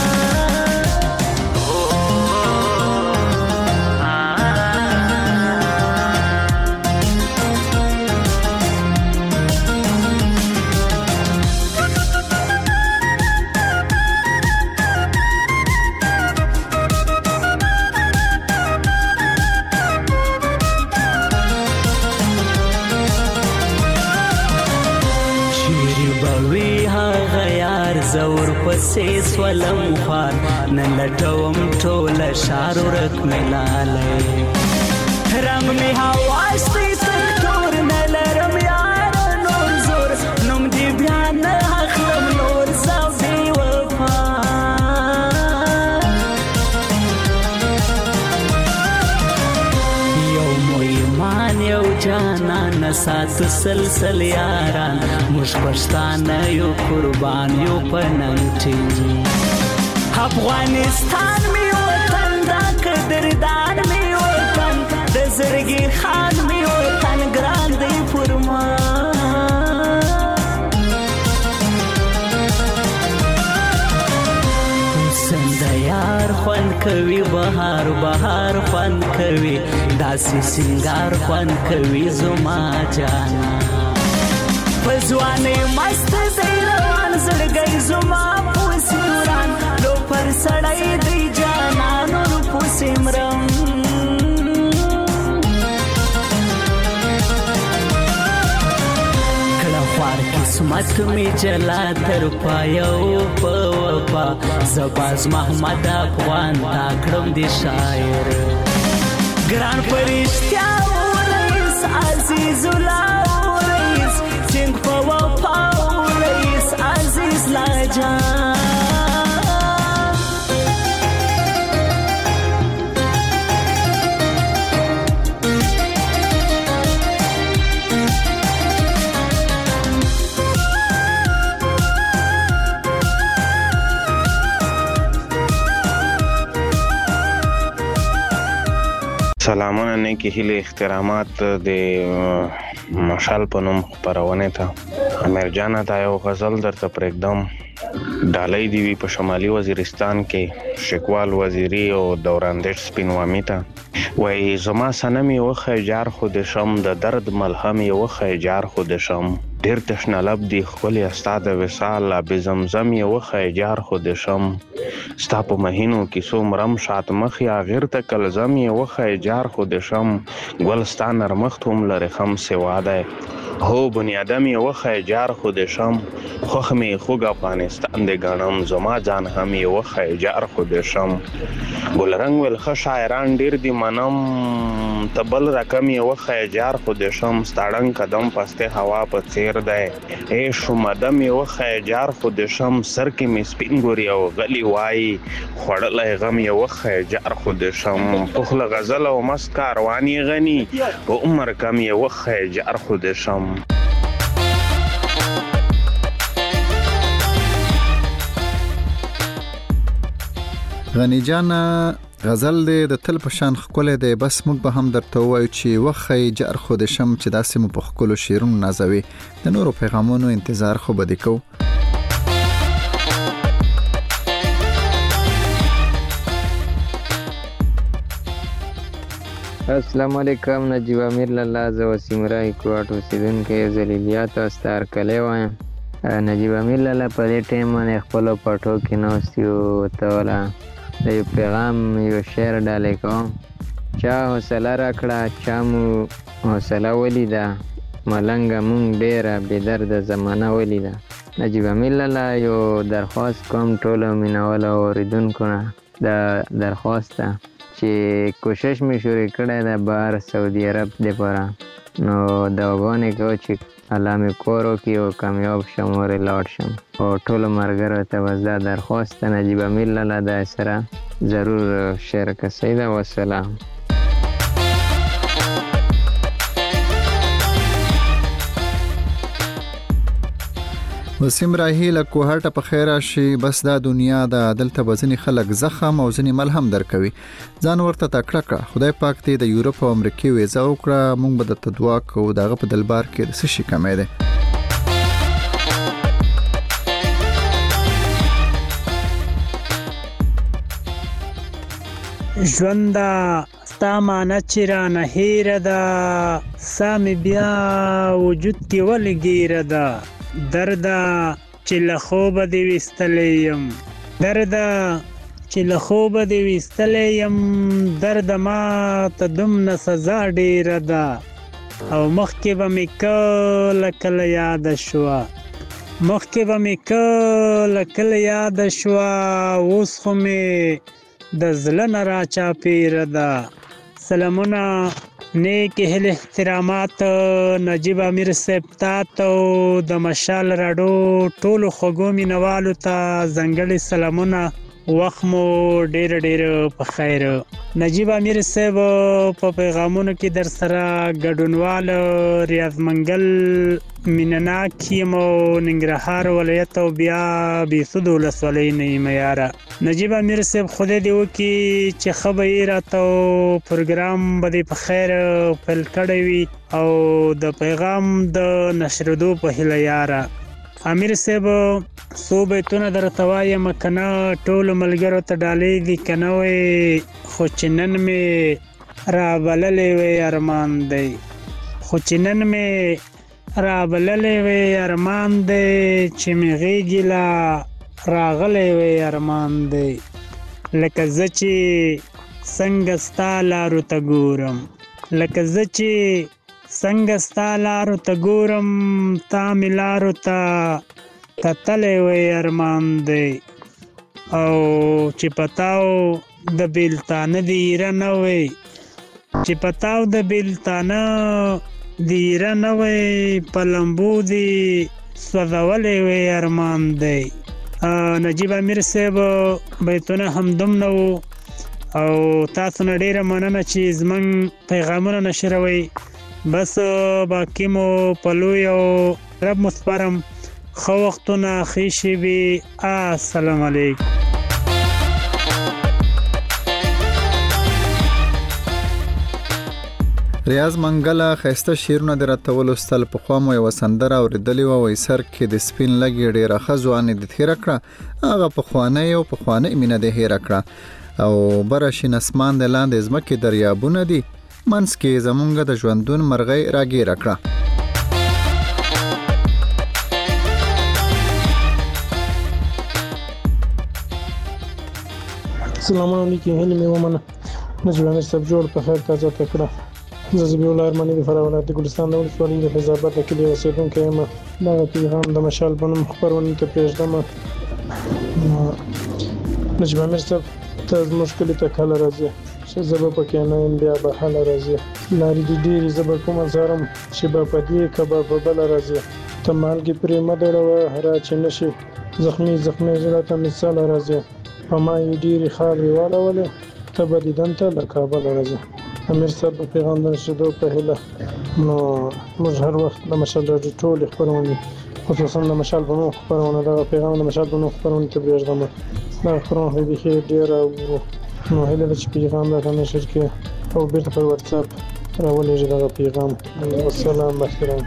Speaker 14: زور پسې سولم خان نن لټوم ټول شار ورک ملاله رنگ می حواس دې تور نه لرم یار نور زور نوم دې بیان اخلم نور زوی وفا یو مو ایمان یو جانان سات سلسل یاران مش پښتانه یو قربان یو پننټي افغانستان می وطن دا قدردان می وطن د زړګي خان می وطن ګران دی فرما سند یار خوان کوي بهار بهار خوان کوي داسې سنگار خوان کوي زما جانا پزوانه مست دی روان زړګي زما پوسوران لو پر سړی دی جانا نور پوسمرم کله خوار قسمت می جلا تر پایو په وفا زباز محمد افغان تا کړم دی شاعر ګران پرشتیا ورئیس عزیز الله ورئیس چنګ په وفا ورئیس عزیز لاجان
Speaker 15: سلامونه نیکی هیله احترامات د مشال په نوم خپرونه ته امیر جان ته یو غزل درته پرېږدم. ډالۍ دی وی په شمالي وزیرستان کې شکوال وزیری او دورندش سپینوامی ته وای زما سنمي وخه جار خود شم د درد ملهم وخه جار خود شم ډیر تشنه لب دی خپل استاد وصال به زمزم وخه جار خود شم ستا په مهینو کې سو مرم شات مخ یا غیر ته کلزم وخه جار خود شم ګلستان نرمخت هم لري خم سواده هو بنیادم وخه جار خود شم خوخ می خوګ افغانستان د غنم زما جان هم وخه جار خود شم ګلرنګ ول خ شاعران ډیر دی منم تبل رقم وخه جار خود شم ستړنګ قدم پسته هوا په چیر ده اے شومدم وخه جار خود شم سر کې می سپین ګوري او غلی وای خړلې غم وخه جار خود شم پخله غزل او مست کاروانی غنی او عمر کم وخه جار خود شم.
Speaker 4: غنی جان غزل د تل په شان خپل دی بس موږ به هم درته وایو چې وخی جر خود شم چې داسې مو په خپل شیرونو نازوي د نورو پیغامونو انتظار خو بده کو.
Speaker 16: السلام علیکم نجیب امیر لاله ز وسیم راهی کوټ اوسیدونکو زلیلیات او ستار کلی وایم. نجیب امیر لاله په دې ټیم باندې خپل پټو کې نوستیو تولا د یو پیغام یو شعر ډالې کوم. چا حوصله راکړه چا مو حوصله ولیده ملنګه مونږ ډېره بې درده زمانه ولیده. نجیب امیر لاله یو درخواست کوم ټولو مینهوالو اوریدونکو نه د درخواست ته چې کوشش می شروع کړی د بهر سعودي عرب دپاره نو دعاګانې کوو چې الله مې کور وکړي او کامیاب شم ورې لاړ شم او ټولو ملګرو ته بس دا درخواست د نجیب امیر لاله د سره ضرور شریکه سئ. والسلام.
Speaker 4: وسیم راهی له کوهاټه په خیر شي بس دا دنیا د دلته بزنی خلک زخم او ځنی ملهم درکوي ځان ورته تکړه کړه خدای پاک دې د یورپ او امریکا ویزا وکړه مونږ به د دعا کوو دغه په دلبار کې د څه شي کمې ده.
Speaker 17: ژوندا ستا مانه چې رانه هیره ده سامې بیا وجود کې ولې ګیره ده درده چې له خوبه دې ویستلی یم درده چې له خوبه دې ویستلی یم درده ما ته دومره سزا ډیره ده او مخکې به مې کله کله یاده شوه مخکې به مې کله کله یاده شوه اوس خو مې د زړه نه راچاپېره ده. سلامونه نیک هیله احترامات نجیب امیر صاحب ته او د مشال راډیو ټولو خوږو مینوالو ته ځانګړي سلامونه وخت مو ډېر ډېر په خیر. نجیب امیر صاحب په پیغامونو کې در سره ګډونوال ریاض منګل مینناک یم او ننګرهار ولایت او بیا بیسود ولسوالۍ نه یم یاره. نجیب امیر صاحب خدای دې وکړي چې ښه به یې راته پروګرام به دې په خیر پیل کړی وي او د پیغام د نشرېدو په هیله یاره. امیر صاحب څو بیتونه درته وایم که نه ټولو ملګرو ته ډالۍ دي که نه وی خو چې نن مې رابللی وی ارمان دی خو چې نن مې رابللی وی ارمان دی چې مې غېږې لا راغلی وی ارمان دی لکه زه چې څنګه ستا لارو ته ګورم لکه زه چې څنګه ستا لارو ته ګورم تا مې لارو ته کتلی وی ارمان دی او چې پتاو د بیلتانه د ایره نه وی چې پتاو د بیلتانه د ایره نه وی په لمبو دې سوځولی وی ارمان دی. نجیب امیر صاحب بیتونه همدوم نه وو او تاسو نه ډیره مننه چې زموږ پیغامونه نشروئ. بس باقی مو په لوی او رب مو سپارم. ښه وختونه ښې شېبې. السلام علیکم.
Speaker 4: ریاض منګله خسته شیرونه درته ولستل په خوا مو یو سندره اوریدلی و وای سر کې د سپین لګي ډیره خزوانه د تیر کړه هغه په خوانه یو په خوانه مینه د هیر کړه او برشین اسمان د لاندې زمکه دریابونه دي منس کې زمونږ د ژوندون مرغۍ راګیر کړه.
Speaker 18: السلام علیکم هلي مې ومنه نجیب امیر صاحب جوړ په خیر تازه تکړه زه زبیح الله ارماني د فراه ولایت ګلستان د ولسوالۍ د فیض آباد د کلي اوسېدونکی یم. دغه پیغام د مشال په نوم خپرونې ته پرېږدم. نجیب امیر صاحب ته زموږ کلي ته کله راځې چې زه به پکې نه یم بیا به هله راځې لارې دي ډېرې زه به کومه څارم چې به په دې که به په بله راځې ته مالګې پرې مه دوړوه را چې نه شي زخمي زړه ته مې څله راځې په ما یې ډېرې خاورې واړولې ته به دیدن ته له کابله راځې. امیر صاحب په پیغام د رسېدو په هیله نو موږ هر وخت د مشال راډیو ټولې خپرونې خصوصا د مشال په نوم خپرونه دغه پیغام د مشال په نوم خپرونې ته پرېږدم. دغه خپرونه خو یې بیخي ډېره ورو نو هیله ده چې پیغام راته نشر کړي او بېرته پر واتساپ راولېږي دغه پیغام. والسلام احترام.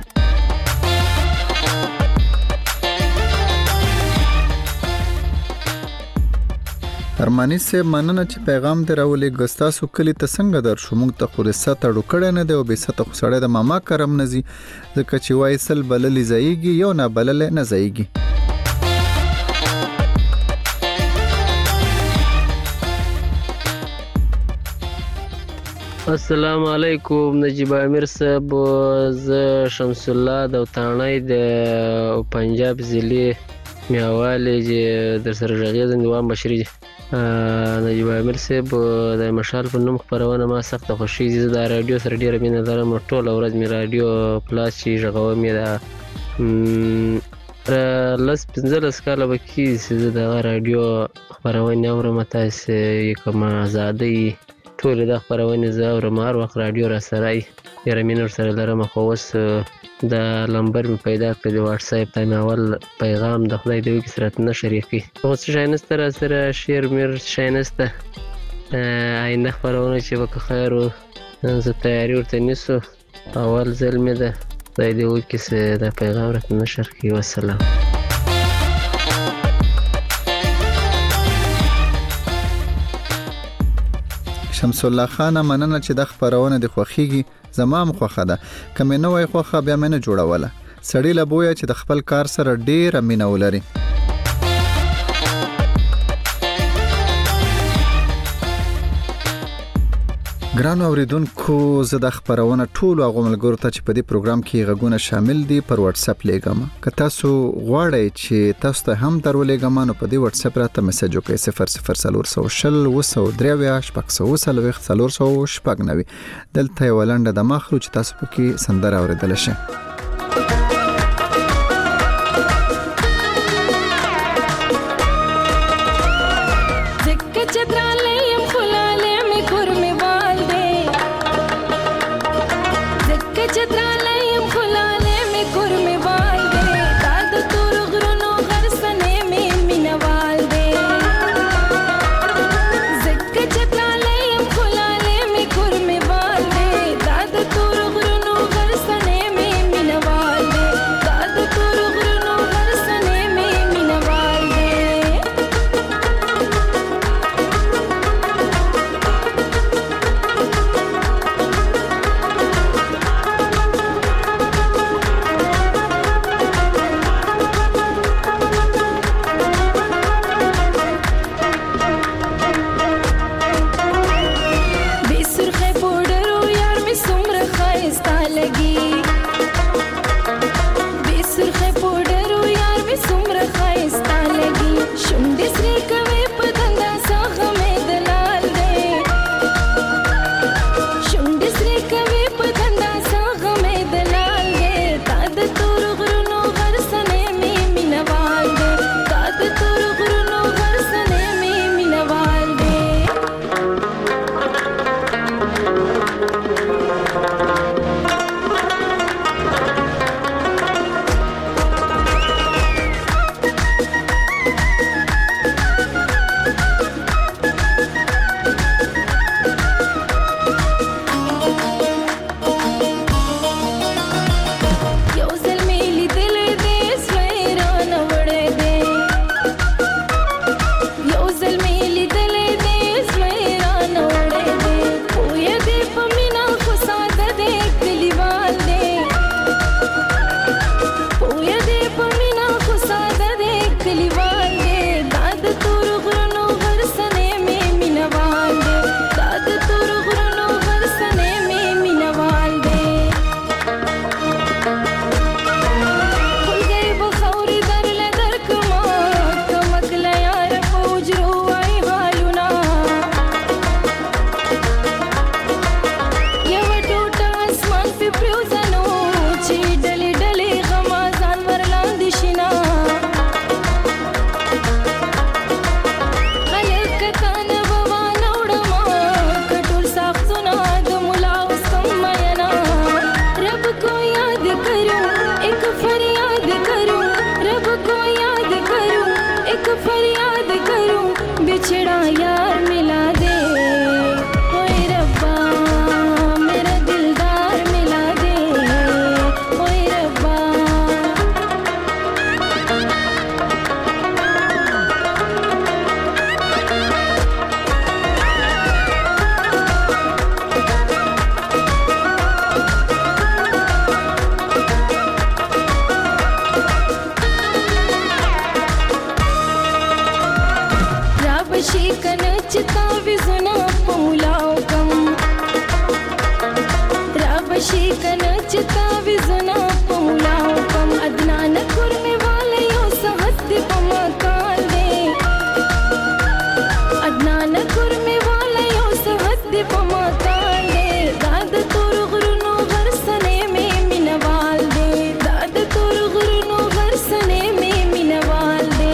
Speaker 4: ارمانی صاحب مننه چې پیغام دې راولې ګستاسو کلی ته څنګه در شو موږ ته خو رسته تړو کړه نه دی او به ست خو سړی د ماما کرم نزي ځکه چې وای سل بللی زایږي یو نه بلل نه زایږي.
Speaker 19: السلام علیکم نجیب امیر صاحب زه شمس الله د وطانۍ د پنجاب ضلع میاوالی چې در سره غږیږم دوام بشری. نجیب امیر صاحب د مشال په نوم خپرونه ما سخته خوښي دي. د رادیو سره ډیره مینه لرم ټوله ورځ مې رادیو پلاس چې غږوم یې د لس 15 کاله به کېږي چې زه دغه رادیو خپرونې اورم. تاسې یې کومه ازادۍ ټولې دا خپرونې زه اورم هر وخت رادیو را سره ای ډېره مینه ورسره لرم. خو اوس دا لمبر مې پیدا کړ د واتساپ ته مې اول پیغام د خدای دی وکړي سره نه شریکي خو څه شی نسته را سره شیر میر شی نسته آینده خپرونه چې به که خیر و زه تیاري ورته نیسو اول ځل مې ده خدای دی وکړي چې دا پیغام راته نشر کړي. والسلام.
Speaker 4: شمس الله خان مننه چې د خبرونه د خوخيږي زمام خوخه ده کمه نه وای خوخه بیا مې نه جوړوله سړی له بویا چې د خپل کار سره ډیر امینه ولري. ګرانو اوریدونکو زه د خبرونه ټولو غوملګرو ته چې په دې پروګرام کې غږونه شامل دي پر واتس اپ لګم که تاسو غواړئ چې تاسو ته هم درولېګم نو په دې واتس اپ راته میسج وکړئ 0040 دلته یو لنډه د مخلو چې تاسو پکې سندره اوریدل شئ.
Speaker 20: راشي کنه چې تعویذونه په ملاو کم ادنان کورمې والا یو څه هستې په مکان دی ادنان کورمې والا یو څه هستې په مکان دی دا د تور غرونو غرسنې مې مینوال دی دا د تور غرونو غرسنې مې مینوال دی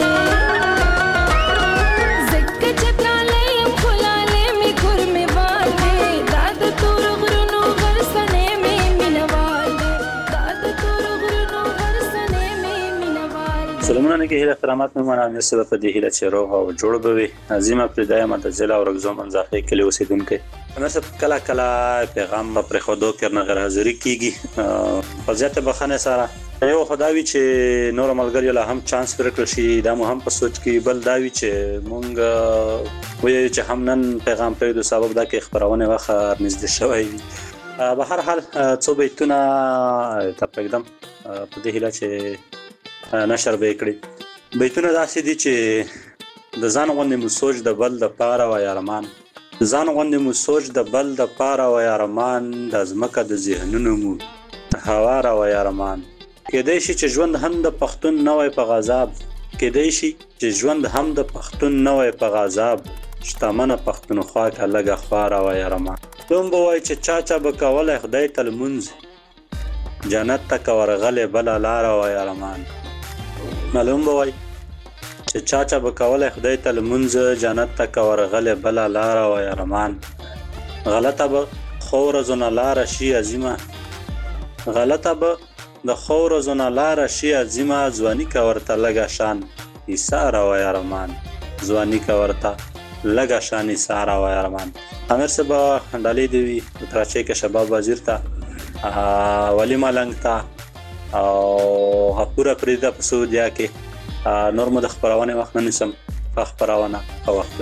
Speaker 20: زکه چتاله یم خلاله مې کورمې وال دی دا د تور غرونو غرسنې مې مینوال دی دا د تور غرونو غرسنې مې مینوال دی.
Speaker 21: سلامونه کې هیله احترامات مې منه مې سبب په دې هیله چې روغ او جوړ بوي عظیمه پردای ماته ضلع او رغزو منځاخې کلی اوسیدونکو مې سب کلا کلا پیغام پر خودو کرنه غیر حاضری کیږي فضیلت بخنه سره یو خداوی چې نور ملګری له هم چانس ورکړ شي دا مو هم په سوچ کې بل داوی چې مونږ وایي چې هم نن پیغام پرې د سبب دا کې خبرونه واخه نږدې شوی به هر حال څو بیتونه تقریبا په دې هیله چې نشر به کړی بیتونه داسې دي چې د ځان غوندې مو سوچ د بل د پاره و یارمان ځان غوندې مو سوچ د بل د پاره و یارمان د ځمکه د ذهنونو مو هواره و یارمان کېدای شي چې ژوند هم د پښتون نه وای په غضب کېدای شي چې ژوند هم د پښتون نه وای په غضب شتمنه پښتونخوا کا لګه خواره و یارمان دوم به وای چې چا به کولای خدای ته لمونځ جنت ته ورغلې بل لاره و یارمان معلوم به وای چې چا به کولای خدای ته لمونځ جنت ته ورغلې بل لاره و یارمان غلطه به خور زونه لاره شي عظیمه غلطه به د خور زونه لاره شي عظیمه ځواني کا ورته لګه شان ایثار و یارمان ځواني کا ورته لګه شان ایثار و یارمان امیر صاحب ډالې دی تراچې کې شباب وزیر ته ولی ملنګ ته او پورا پریدا په سعودیا کې نور مو د خبرونه وخت نه نسم خبرونه په وخت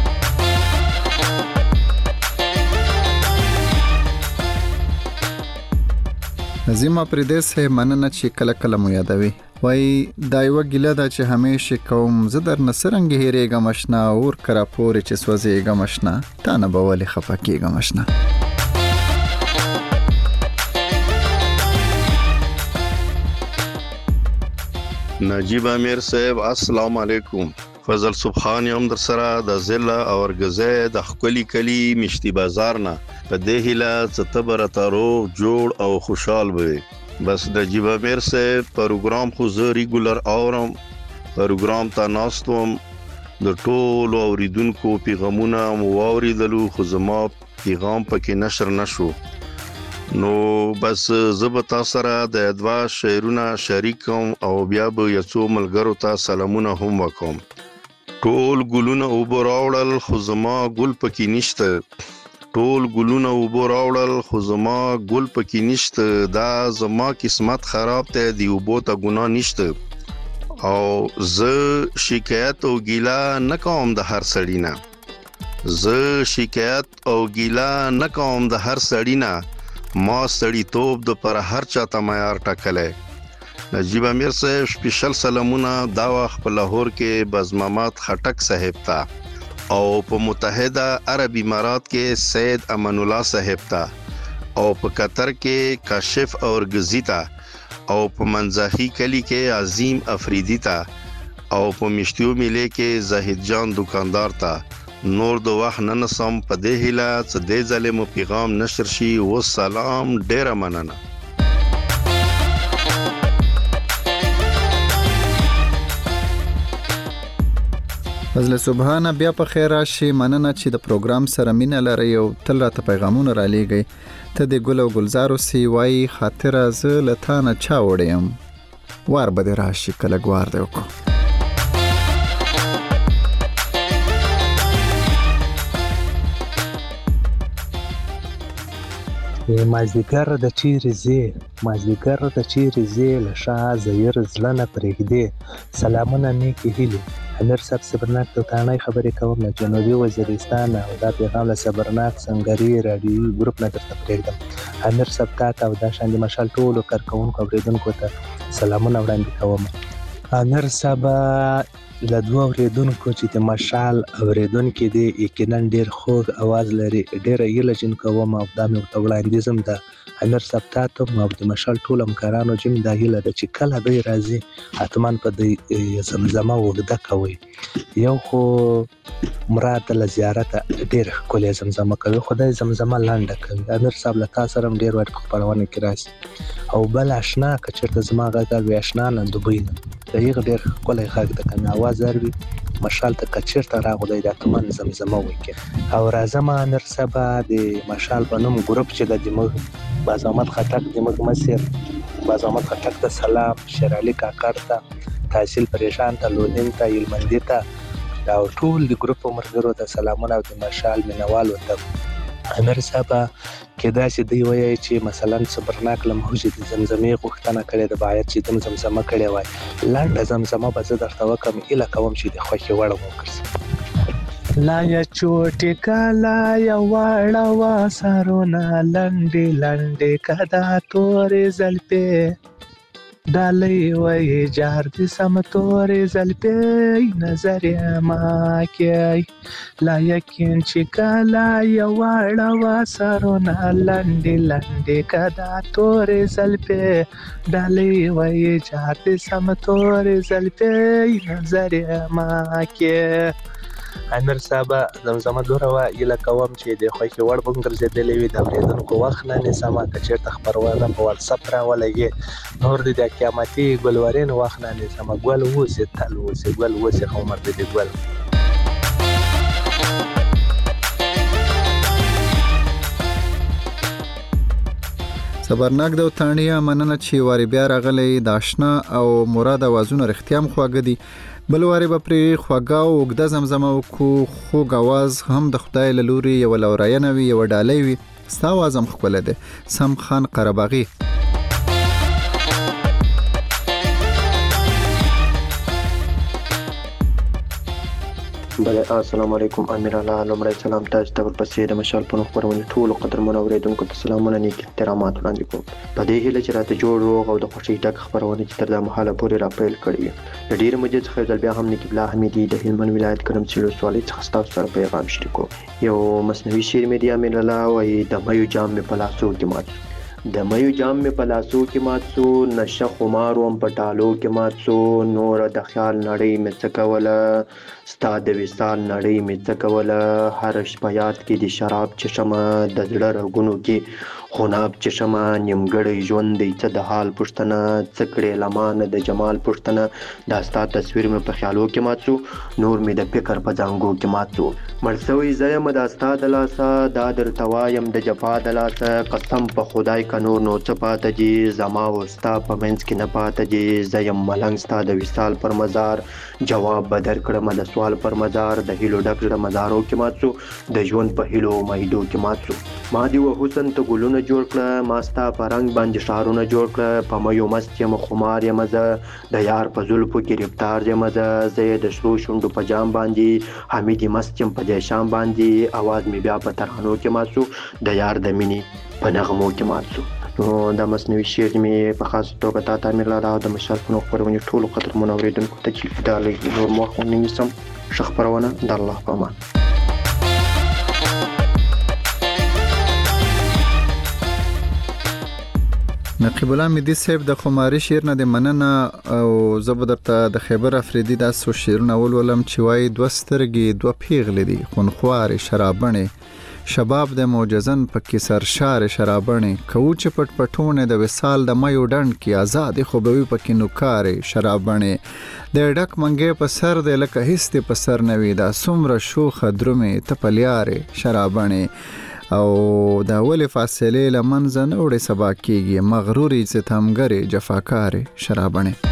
Speaker 4: نظیم پردیس ہے مننه چې کله کله مو یادوي وای دا یو ګیله ده چې همیشه کوم زه در نسرنګ هېریږم آشنا اور کرا پورې چې سوځېږم آشنا تا نه به ولې خفه کېږم آشنا
Speaker 22: نجیب امیر صاحب السلام علیکم فضل سبحان یم در سره د ضلع او ورګزه د خپلی کلی مشتي بازار نه په دې هیله ستبر تاروغ جوړ او خوشحال وي بس نجیب امیر صاحب پروګرام خو زه ریګولر اورم پروګرام ته ناستوم د ټولو اوریدونکو پیغامونه مو واوریدلو خو زما پیغام پکې نشر نشو نو بس زبتا سره د ادوا شعرونه شریکم او بیا به یڅو ملګرو ته سلامونه هم وکم ټول ګلونه وبراوړل خو زما ګل پکې نشته ټول ګلونه وبراوړل خو زما ګل پکې نشته دا زما قسمت خراب ته دی وبو ته ګناه نشته او زه شکایت او ګیلا نه کوم د هر سړی نه زه شکایت او ګیلا نه کوم د هر سړی نه ما سړی توپ د پر هر چاته معیار ټاکلې نجیب امیر صاحب سپیشل سلامونه دا وخت په لاهور کې بزمامات خټک صاحب ته او په متحده عرب امارات کې سید امان الله صاحب ته او په قطر کې کاشف اور غزیتا او په منځاخي کلی کې عظیم افریدی ته او په مشتیو میله کې زاهد جان دکاندار ته نور د وخت ننسم په دې هیله چې د ظالم پیغام نشر شي و سلام ډیر مننه
Speaker 4: فضل سبحانه بیا په خیر راشي مننه چې د پروګرام سره مینه لري او تل راته پیغامونه را لېږي ته د ګل او ګلزارو سی وای خاطر از لتانه چا وړم وار به راشي کله ګوار دی وکړه
Speaker 23: مازدیګر د چیرې زی مازدیګر د چیرې زی له شاه زیر زلنه پرېږدي سلامونه نیکی هیلي امیر صاحب صبرناک توتانای خبرې کوم له جنوبي وزیرستان او دا پیغام له صبرناک سنگري رادیو ګروپ نه درته پرېږدم امیر صاحب تا او دا شاندې مشال ټولو کارکونکو اوریدونکو ته سلامونه وړاندې کوم امیر صاحب له دوه اوریدونکو چې د مشال اوریدونکي دي یقینا ډېر خوږ اواز لري، ډېره هیله جن کوم او دا مې ورته وړاندیز هم ده امیر صاحب ته هم او د مشال ټول همکارانو چې دا هیله ده چې کله دوی راځي حتما په د زمزمه اوږده کوي. یو خو مراد له زیارته ډېر ښکلې زمزمه کوي، خدای زمزمه لنډه کوي. امیر صاحب له تا سره هم ډېر وخت خپرونه کې راشي. او بل اشنا که چېرته زما غږ وي اشنا نه دوبۍ نه د هغه ډېر ښکلی غږ ده، که مې اواز اروي مشال ته که چېرته راغلی دا کمن زمزمه وکړي. او راځم امیر صاحب د مشال په نوم ګروپ چې د زموږ باز احمد خټک زموږ مشر باز احمد خټک ته سلام، شیر علي کاکړ ته، تحصیل پریشان ته، لودین ته، هلمندي ته او ټول د ګروپ ملګرو ته سلامونه او د مشال مینوالو ته. امیر صاحب کېدای شي دوی وایي چې مثلا صبرناک له موجې د زمزمې غوښتنه کړې ده، باید چې دوی زمزمه کړې وای. لنډه زمزمه به زه درته وکړم، هیله کوم چې د خوښې وړ وګرځي. لا یا چوټې کالا یا واړه سرونه لنډې لنډې کدا تورې زلفې ډالۍ وایي جار دې سم تورې زلفې نظر یې ما کوي. لا یقین چې کالا یا واړه سرونه لنډې لنډې کدا تورې زلفې ډالۍ وایي جار دې سم تورې زلفې نظر یې ما کوي. امیر صاحب زمزمه دوره وه، هیله کوم چې د خوښې وړ به هم ګرځېدلې وي، د اورېدونکو وخت نه نیسمه. که چېرته خپرونه په واتساپ راولګې نور دې د قیامتي ګلورین وخت نه نیسمه. ګل اوسې تل اوسې، ګل اوسې خو عمر دې ګل.
Speaker 4: صبرناک د وطانیه مننه چې واری بیا راغلی. د آشنا او مراد اوازونه رښتیا هم خواږه دي. بل واری به پرې خواږه او اوږده زمزمه وکړو. خوږ اواز هم د خدای له لوري یوه لوراینه وي، یوه ډالۍ وي. ستا اواز هم ښکلی دی. سم خان قرهباغي.
Speaker 1: بله السلام علیکم. امیر الله لومړی سلام تاسو ته، ورپسې د مشال په نوم خپرونې ټولو قدرمنو اورېدونکو ته سلامونه، نیک احترامات وړاندې کوم. په دې هیله چې راته جوړ روغ او د خوښۍ ډک خپرونې چې تر دا مهاله پورې راپیل کړې وي. له ډېرې مودې څخه یو ځل بیا هم نقیب الله حمیدي د هلمند ولایت ګرمسیر ولسوالۍ څخه ستاسو سره پیغام شریکوم. یو مصنوعي شعر مې دی. امیر الله وایي د میو جام مې په لاسو کې مات شو، د میو جام مې په لاسو کې مات شو، نشه خمار وم په ټالو کې مات شو، نوره د خیال نړۍ مې څه کوله، ستا د وصال نړۍ مې څه کوله، هر شپه یاد کې د شراب چشمه، د زړه رګونو کې خوناب چشمه، نیمګړی ژوند دی څه د حال پوښتنه، څه کړې لمانه د جمال پوښتنه، دا ستا تصویر مې په خیالو کې مات شو، نور مې د فکر په زانګو کې مات شو، مړ سوی زه یم دا ستا د لاسه، دا درته وایم د جفا د لاسه، قسم په خدای که نور نو څه پاته دي، زما او ستا په منځ کې نه پاته دي، زه یم ملنګ ستا د وصال پر مزار، جواب به درکړمه د سوال پر مزار، د هیلو ډک زړه مزارو کې مات شو، د ژوند په هیلو امیدو کې مات شو، ما دې و حسن ته ګلونه جوړ کړه، ما ستا په رنګ باندې ښارونه جوړ کړه، په میو مست یم خمار یم زه، د یار په زلفو کې گرفتار یم زه یې د سرو شونډو په جام باندې، حمیدي مست یم په دې شام باندې، اواز مې بیا په ترانو کې مات شو، د یار د مینې په نغمو کې مات شو. نو دا مصنوعي شعر مې په خاص توګه تا ته امیر الله او د مشال په نوم خپرونې ټولو قدرمنو اورېدونکو ته چې دا لږ نور مخ ونه نیسم، ښه خپرونه د الله په امان.
Speaker 4: نقیب الله مدي صاحب د خماري شعر نه د مننه او زه به درته د خیبر افریدي داسې شعرونه ولولم چې وایي دوه سترګې دوه پیغلې دي خونخوارې شرابنې، شباب د معجزن پکې سرشار شرابنې، کوو چې پټ پټونه د وصال د میو ډنډ کې آزادې خوبوي پکې نوکارې شرابنې، د ډک منګې په سر د لکه هیڅ دې په سر نه وي، دا څومره شوخه درومې ته پلیارې شرابنې، او دا ولې فاصلې له منځه نه وړې سبا کېږي، مغرورې ستمګرې جفاکارې شرابنې.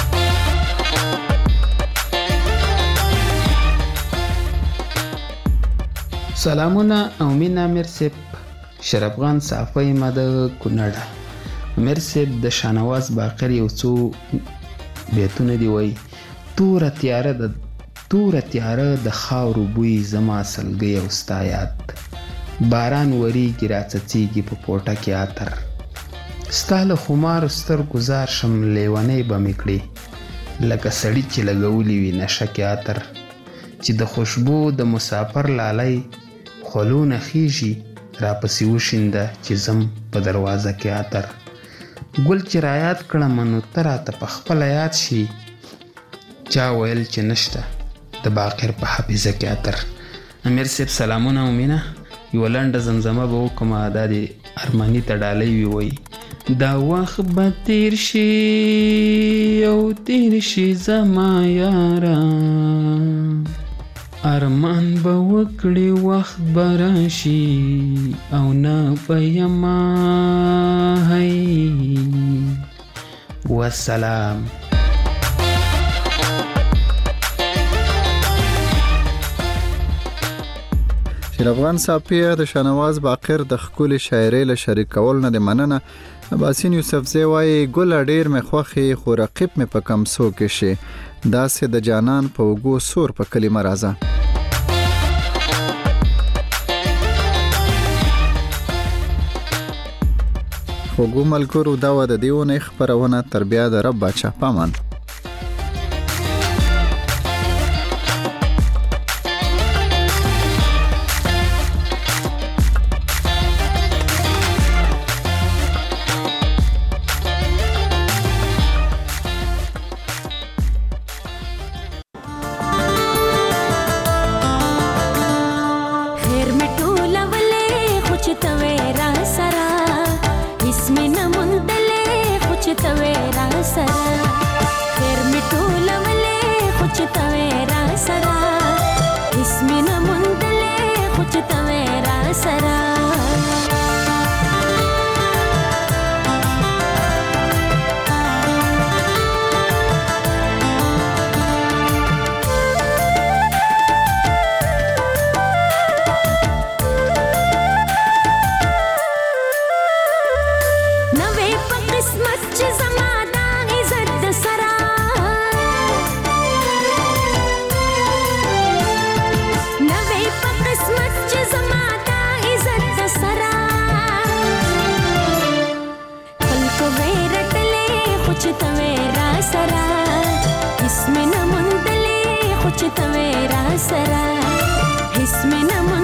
Speaker 2: سلامونه او مینه امیر صاحب، شرفغان صافی ما د کونړه. امیر صاحب د شانواز باقر یو څو بیتونه دی وای: توره تیاره د خاورو بوی زما سلګۍ او ستا یاد، باران وریږي راڅڅیږي په پوټه کې عطر، ستا له خمارو سترګو زار شم لیونۍ به مې کړې، لکه سړی چې لګولی وي نشه کې عطر، چې د خوشبو د مسافر لالی خولونه خیږي، راپسې وشینده چې زم په دروازه کې عطر. ګل چې رایاد کړم نو ته راته په خپله یاد شي، چا ویل چې نشته د باقر په حافظه کې عطر. امیر صاحب سلامونه او مینه. یوه لنډه زمزمه به وکړمه، دا د ارماني ته ډالۍ وي. وایي دا وخت به تیر شي او تیر شي زما یاره، ارمان به وکړي وخت به راشي او نه به یما. هی والسلام.
Speaker 4: شیر افغان صاحب د شاهنواز باقر د ښکلې شاعرۍ له شریکول نه د مننه. باسین یوسفزی وایي ګله ډېر مې خوښې خو رقیب مې په کمسو کې شي، داسې د جانان په اوږو سور په کلمه راځه. خوږو ملګرو دا وه د دې اونۍ خپرونه، تر بیا د رب باچا پامان.
Speaker 20: इसमें न